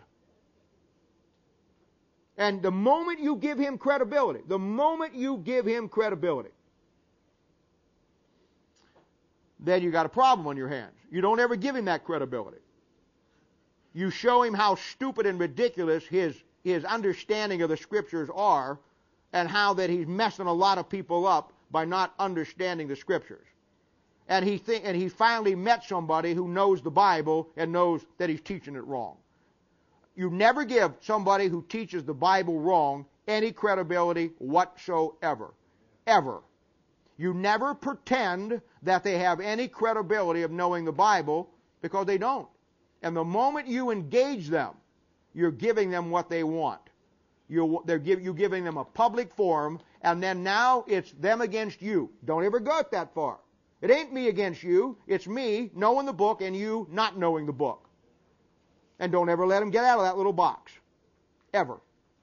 And the moment you give him credibility, then you got a problem on your hands. You don't ever give him that credibility. You show him how stupid and ridiculous his understanding of the Scriptures are, and how that he's messing a lot of people up by not understanding the Scriptures. And he finally met somebody who knows the Bible and knows that he's teaching it wrong. You never give somebody who teaches the Bible wrong any credibility whatsoever. Ever. You never pretend that they have any credibility of knowing the Bible, because they don't. And the moment you engage them, you're giving them what they want. You're giving them a public forum, and then now it's them against you. Don't ever go that far. It ain't me against you. It's me knowing the book and you not knowing the book. And don't ever let them get out of that little box. Ever.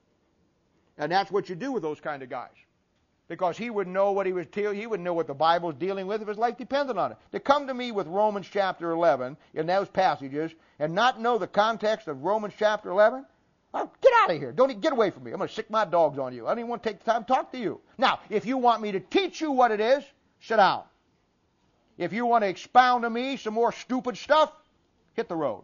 And that's what you do with those kind of guys. Because he would know what he would know what the Bible is dealing with if his life depended on it. To come to me with Romans chapter 11 in those passages and not know the context of Romans chapter 11, get out of here. Don't get away from me. I'm going to sick my dogs on you. I don't even want to take the time to talk to you. Now, if you want me to teach you what it is, sit down. If you want to expound to me some more stupid stuff, hit the road.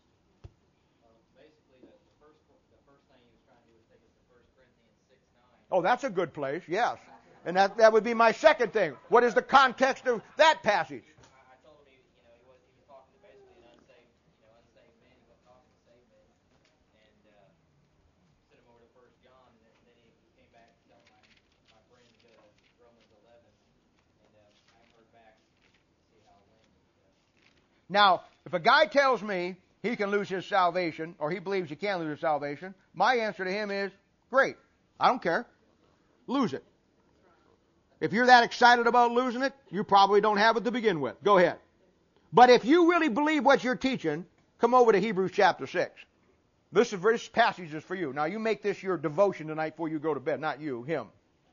Basically, the first thing he was trying to do was take us to 1 Corinthians 6:9. Oh, that's a good place, yes. And that would be my second thing. What is the context of that passage? I told him he was talking to basically an unsaved man. He wasn't talking to saved men. And sent him over to 1 John, and then he came back to tell my friend to go to Romans 11. And I haven't heard back to see how it went. Now, if a guy tells me he can lose his salvation, or he believes he can lose his salvation, my answer to him is, great, I don't care. Lose it. If you're that excited about losing it, you probably don't have it to begin with. Go ahead. But if you really believe what you're teaching, come over to Hebrews chapter 6. This passage is for you. Now, you make this your devotion tonight before you go to bed. Not you, him.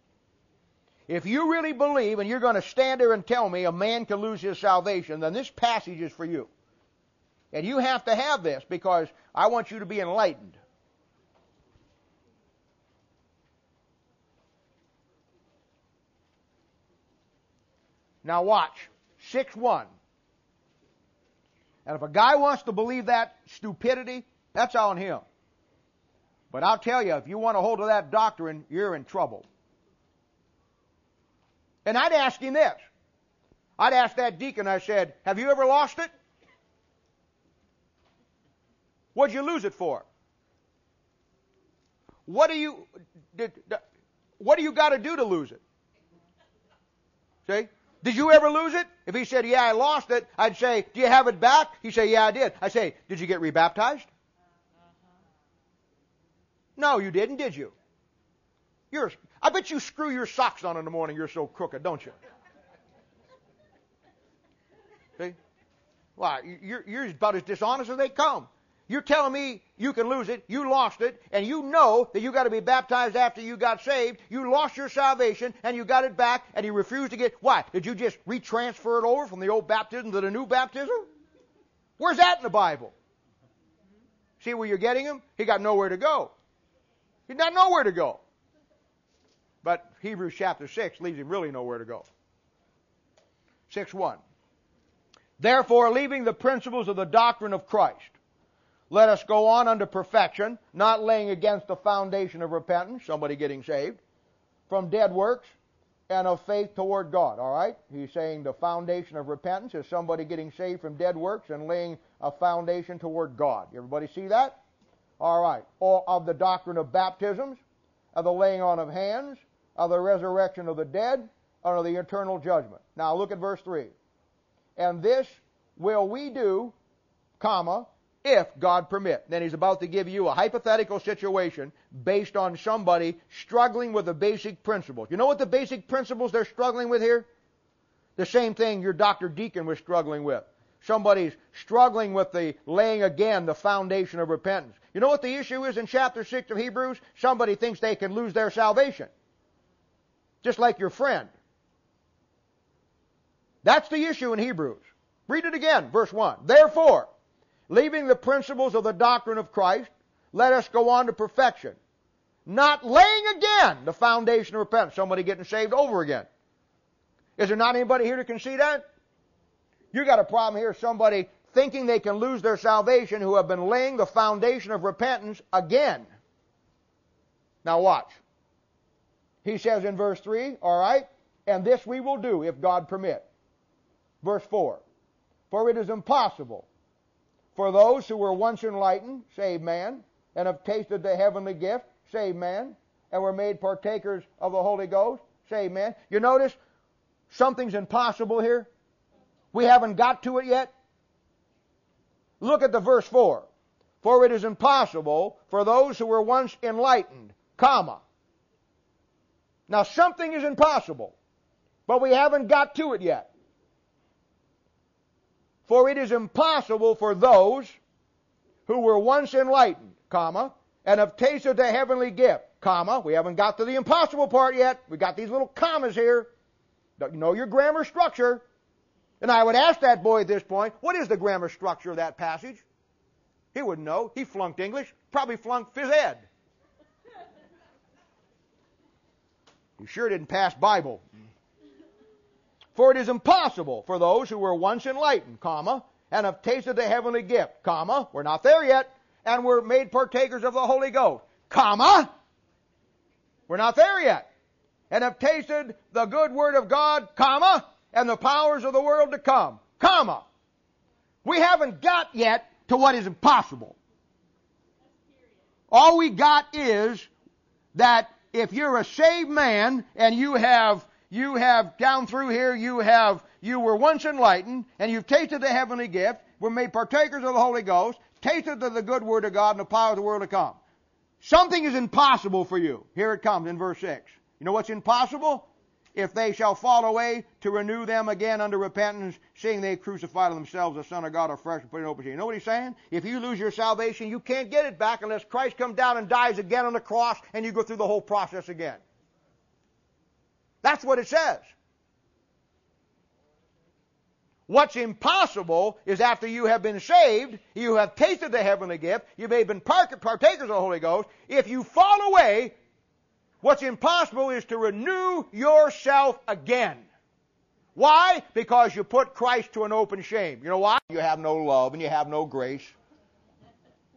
If you really believe and you're going to stand there and tell me a man can lose his salvation, then this passage is for you. And you have to have this because I want you to be enlightened. Now watch. 6:1. And if a guy wants to believe that stupidity, that's on him. But I'll tell you, if you want to hold to that doctrine, you're in trouble. And I'd ask him this. I'd ask that deacon, I said, have you ever lost it? What'd you lose it for? What do you got to do to lose it? See? Did you ever lose it? If he said, yeah, I lost it, I'd say, do you have it back? He'd say, yeah, I did. I'd say, did you get rebaptized? No, you didn't, did you? I bet you screw your socks on in the morning. You're so crooked, don't you? See? Well, you're about as dishonest as they come. You're telling me you can lose it, you lost it, and you know that you got to be baptized after you got saved. You lost your salvation, and you got it back, and you refused to get. Why? Did you just retransfer it over from the old baptism to the new baptism? Where's that in the Bible? See where you're getting him? He got nowhere to go. He got nowhere to go. But Hebrews chapter 6 leaves him really nowhere to go. 6:1. Therefore, leaving the principles of the doctrine of Christ, let us go on unto perfection, not laying against the foundation of repentance, somebody getting saved, from dead works and of faith toward God. All right? He's saying the foundation of repentance is somebody getting saved from dead works and laying a foundation toward God. Everybody see that? All right. Or of the doctrine of baptisms, of the laying on of hands, of the resurrection of the dead, and of the eternal judgment. Now look at verse 3. And this will we do, comma, if God permit. Then he's about to give you a hypothetical situation based on somebody struggling with the basic principles. You know what the basic principles they're struggling with here? The same thing your Dr. Deacon was struggling with. Somebody's struggling with the laying again the foundation of repentance. You know what the issue is in chapter 6 of Hebrews? Somebody thinks they can lose their salvation. Just like your friend. That's the issue in Hebrews. Read it again, verse 1. Therefore, leaving the principles of the doctrine of Christ, let us go on to perfection, not laying again the foundation of repentance. Somebody getting saved over again. Is there not anybody here that can see that? You got a problem here, somebody thinking they can lose their salvation who have been laying the foundation of repentance again. Now watch. He says in verse 3, all right, and this we will do if God permit. Verse 4, for it is impossible for those who were once enlightened, saved man, and have tasted the heavenly gift, saved man, and were made partakers of the Holy Ghost, saved man. You notice something's impossible here? We haven't got to it yet. Look at the verse 4. For it is impossible for those who were once enlightened, comma. Now something is impossible, but we haven't got to it yet. For it is impossible for those who were once enlightened, comma, and have tasted the heavenly gift, comma. We haven't got to the impossible part yet. We got these little commas here. Don't you know your grammar structure? And I would ask that boy at this point, what is the grammar structure of that passage? He wouldn't know. He flunked English, probably flunked phys ed. He sure didn't pass Bible. For it is impossible for those who were once enlightened, comma, and have tasted the heavenly gift, comma, we're not there yet, and were made partakers of the Holy Ghost, comma, we're not there yet, and have tasted the good word of God, comma, and the powers of the world to come, comma. We haven't got yet to what is impossible. All we got is that if you're a saved man and you have down through here, you were once enlightened and you've tasted the heavenly gift, were made partakers of the Holy Ghost, tasted the good word of God and the power of the world to come. Something is impossible for you. Here it comes in verse 6. You know what's impossible? If they shall fall away, to renew them again unto repentance, seeing they crucify to themselves the Son of God afresh and put in open shame. You know what he's saying? If you lose your salvation, you can't get it back unless Christ comes down and dies again on the cross and you go through the whole process again. That's what it says. What's impossible is after you have been saved, you have tasted the heavenly gift, you may have been partakers of the Holy Ghost. If you fall away, what's impossible is to renew yourself again. Why? Because you put Christ to an open shame. You know why? You have no love and you have no grace.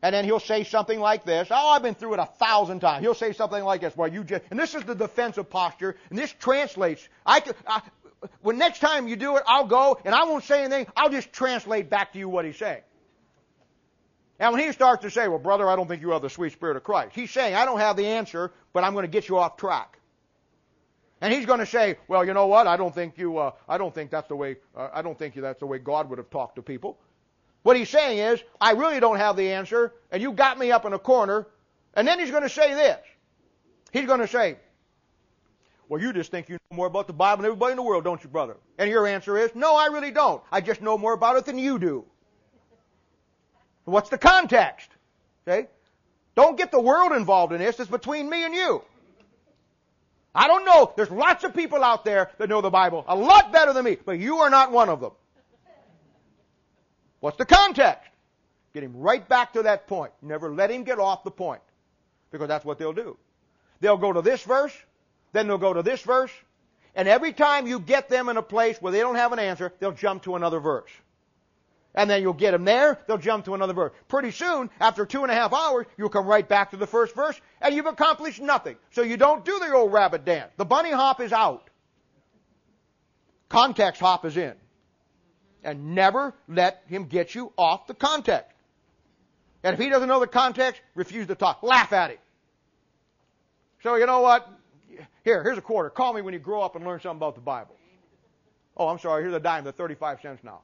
And then he'll say something like this. Oh, I've been through it 1,000 times. He'll say something like this. Well, and this is the defensive posture, and this translates. When next time you do it, I'll go, and I won't say anything. I'll just translate back to you what he's saying. And when he starts to say, well, brother, I don't think you have the sweet Spirit of Christ, he's saying, I don't have the answer, but I'm going to get you off track. And he's going to say, well, you know what? I don't think that's the way God would have talked to people. What he's saying is, I really don't have the answer, and you got me up in a corner. And then he's going to say this. He's going to say, well, you just think you know more about the Bible than everybody in the world, don't you, brother? And your answer is, no, I really don't. I just know more about it than you do. What's the context? Okay? Don't get the world involved in this. It's between me and you. I don't know. There's lots of people out there that know the Bible a lot better than me, but you are not one of them. What's the context? Get him right back to that point. Never let him get off the point, because that's what they'll do. They'll go to this verse, then they'll go to this verse, and every time you get them in a place where they don't have an answer, they'll jump to another verse. And then you'll get them there, they'll jump to another verse. Pretty soon, after 2.5 hours, you'll come right back to the first verse, and you've accomplished nothing. So you don't do the old rabbit dance. The bunny hop is out. Context hop is in. And never let him get you off the context. And if he doesn't know the context, refuse to talk. Laugh at him. So you know what? Here's a quarter. Call me when you grow up and learn something about the Bible. Oh, I'm sorry. Here's a dime. They're 35 cents now.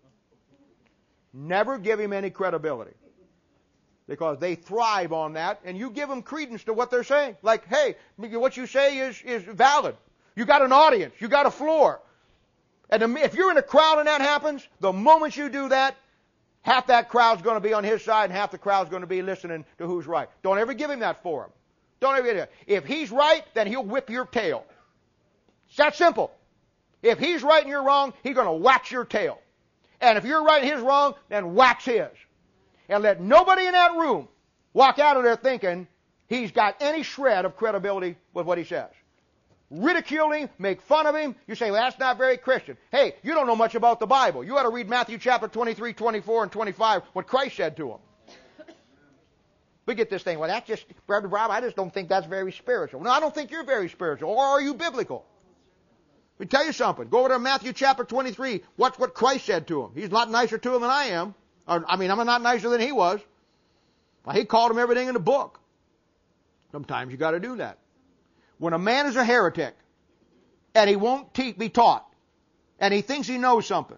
Never give him any credibility, because they thrive on that, and you give them credence to what they're saying. Like, hey, what you say is valid. You got an audience. You got a floor. And if you're in a crowd and that happens, the moment you do that, half that crowd's going to be on his side and half the crowd's going to be listening to who's right. Don't ever give him that forum. Don't ever get it. If he's right, then he'll whip your tail. It's that simple. If he's right and you're wrong, he's going to wax your tail. And if you're right and he's wrong, then wax his. And let nobody in that room walk out of there thinking he's got any shred of credibility with what he says. Ridicule him, make fun of him. You say, well, that's not very Christian. Hey, you don't know much about the Bible. You ought to read Matthew chapter 23, 24, and 25, what Christ said to him. We get this thing, well, that's just, Brother Rob, I just don't think that's very spiritual. No, I don't think you're very spiritual. Or are you biblical? Let me tell you something. Go over to Matthew chapter 23. Watch what Christ said to him. He's a lot nicer to him than I am. I'm not nicer than he was. He called him everything in the book. Sometimes you got to do that. When a man is a heretic, and he won't be taught, and he thinks he knows something,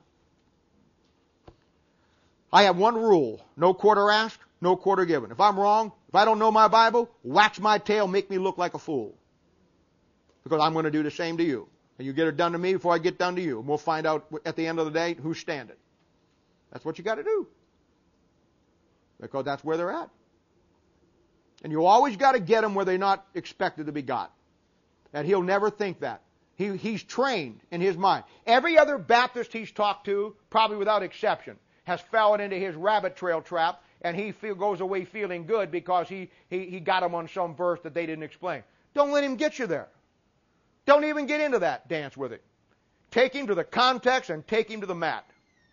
I have one rule. No quarter asked, no quarter given. If I'm wrong, if I don't know my Bible, wax my tail, make me look like a fool. Because I'm going to do the same to you. And you get it done to me before I get done to you. And we'll find out at the end of the day who's standing. That's what you got to do. Because that's where they're at. And you always got to get them where they're not expected to be got. And he'll never think that. He's trained in his mind. Every other Baptist he's talked to, probably without exception, has fallen into his rabbit trail trap, and he goes away feeling good because he got them on some verse that they didn't explain. Don't let him get you there. Don't even get into that dance with it. Take him to the context and take him to the mat.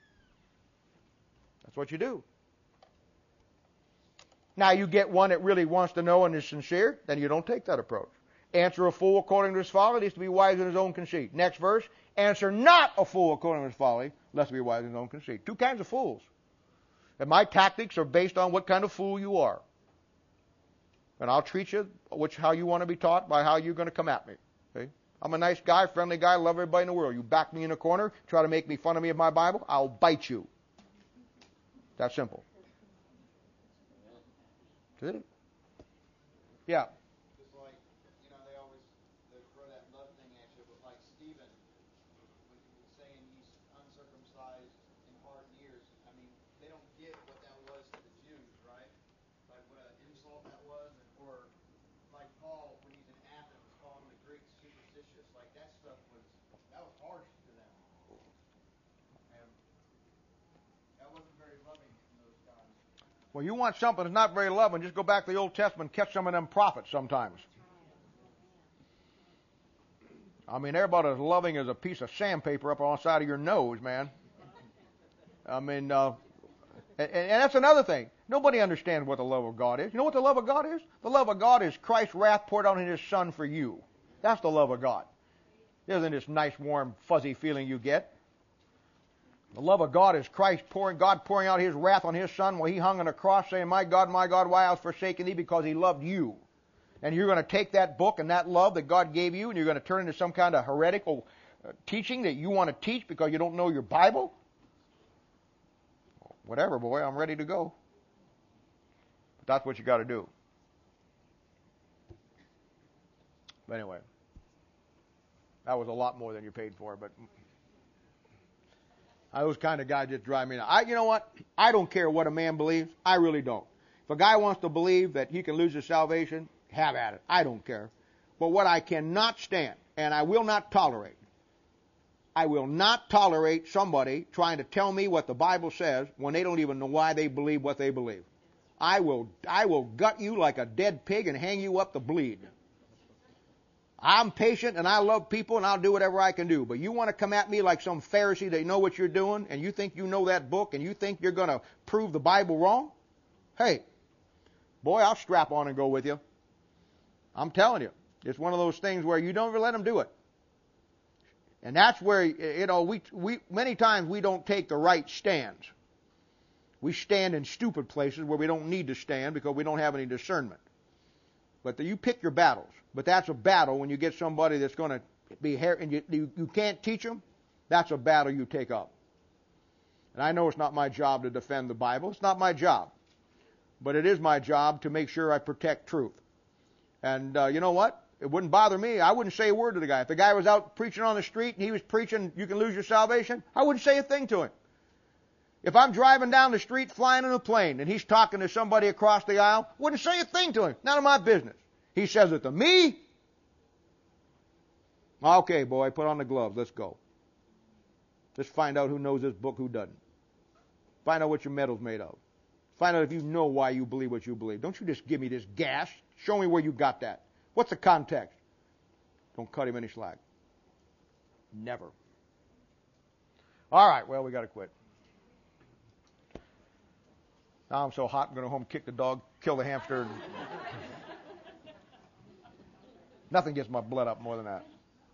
That's what you do. Now you get one that really wants to know and is sincere, then you don't take that approach. Answer a fool according to his folly, lest he be wise in his own conceit. Next verse, answer not a fool according to his folly, lest he be wise in his own conceit. Two kinds of fools. And my tactics are based on what kind of fool you are. And I'll treat you how you want to be taught by how you're going to come at me. Okay? I'm a nice guy, friendly guy, love everybody in the world. You back me in a corner, try to make me fun of me of my Bible, I'll bite you. That's simple. Is it? Yeah. Just like, they throw that love thing at you, but like Stephen, when he was saying he's uncircumcised in heart and ears, I mean, they don't get what that was to the Jews, right? Like what an insult that was, or like Paul, when he's in Athens, calling the Greeks superstitious, like that stuff was harsh to them. And that wasn't very loving in those times. Well, you want something that's not very loving, just go back to the Old Testament and catch some of them prophets sometimes. I mean, they're about as loving as a piece of sandpaper up on the side of your nose, man. I mean, and that's another thing. Nobody understands what the love of God is. You know what the love of God is? The love of God is Christ's wrath poured out in His Son for you. That's the love of God. It isn't this nice, warm, fuzzy feeling you get. The love of God is God pouring out His wrath on His Son while He hung on a cross saying, my God, why hast forsaken Thee? Because He loved you. And you're going to take that book and that love that God gave you and you're going to turn it into some kind of heretical teaching that you want to teach because you don't know your Bible? Whatever, boy, I'm ready to go. But that's what you got to do. But anyway, that was a lot more than you paid for, but those kind of guys just drive me nuts. You know what? I don't care what a man believes. I really don't. If a guy wants to believe that he can lose his salvation, have at it. I don't care. But what I cannot stand, and I will not tolerate somebody trying to tell me what the Bible says when they don't even know why they believe what they believe. I will gut you like a dead pig and hang you up to bleed. I'm patient and I love people and I'll do whatever I can do. But you want to come at me like some Pharisee that know what you're doing and you think you know that book and you think you're going to prove the Bible wrong? Hey, boy, I'll strap on and go with you. I'm telling you. It's one of those things where you don't ever let them do it. And that's where, we many times we don't take the right stands. We stand in stupid places where we don't need to stand because we don't have any discernment. But you pick your battles. But that's a battle when you get somebody that's going to be and you can't teach them. That's a battle you take up. And I know it's not my job to defend the Bible. It's not my job. But it is my job to make sure I protect truth. And you know what? It wouldn't bother me. I wouldn't say a word to the guy. If the guy was out preaching on the street and he was preaching, you can lose your salvation, I wouldn't say a thing to him. If I'm driving down the street flying in a plane and he's talking to somebody across the aisle, wouldn't say a thing to him. None of my business. He says it to me. Okay, boy, put on the gloves. Let's go. Let's find out who knows this book, who doesn't. Find out what your metal's made of. Find out if you know why you believe what you believe. Don't you just give me this gas. Show me where you got that. What's the context? Don't cut him any slack. Never. All right, well, we got to quit. Now I'm so hot, I'm going to go home, kick the dog, kill the hamster. Nothing gets my blood up more than that.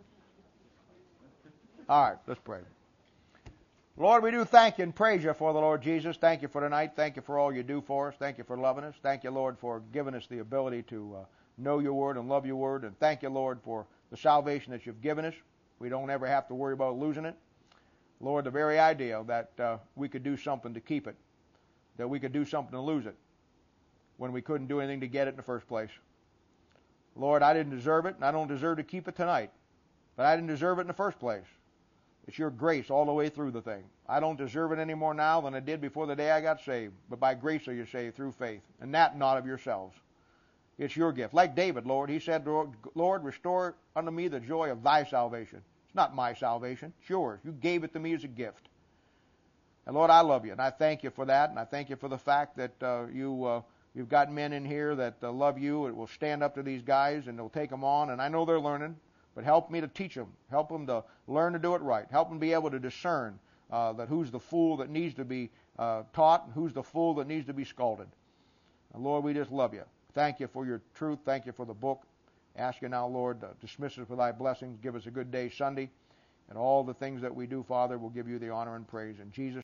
All right, let's pray. Lord, we do thank you and praise you for the Lord Jesus. Thank you for tonight. Thank you for all you do for us. Thank you for loving us. Thank you, Lord, for giving us the ability to know your word and love your word. And thank you, Lord, for the salvation that you've given us. We don't ever have to worry about losing it. Lord, the very idea that we could do something to keep it, that we could do something to lose it, when we couldn't do anything to get it in the first place. Lord, I didn't deserve it, and I don't deserve to keep it tonight. But I didn't deserve it in the first place. It's your grace all the way through the thing. I don't deserve it any more now than I did before the day I got saved. But by grace are you saved through faith, and that not of yourselves. It's your gift. Like David, Lord, he said, Lord, restore unto me the joy of thy salvation. It's not my salvation. It's yours. You gave it to me as a gift. And Lord, I love you, and I thank you for that, and I thank you for the fact that you've got men in here that love you and will stand up to these guys, and they'll take them on, and I know they're learning, but help me to teach them. Help them to learn to do it right. Help them be able to discern that who's the fool that needs to be taught and who's the fool that needs to be scalded. And Lord, we just love you. Thank you for your truth. Thank you for the book. Ask you now, Lord, to dismiss us with thy blessings. Give us a good day Sunday. And all the things that we do, Father, will give you the honor and praise. In Jesus'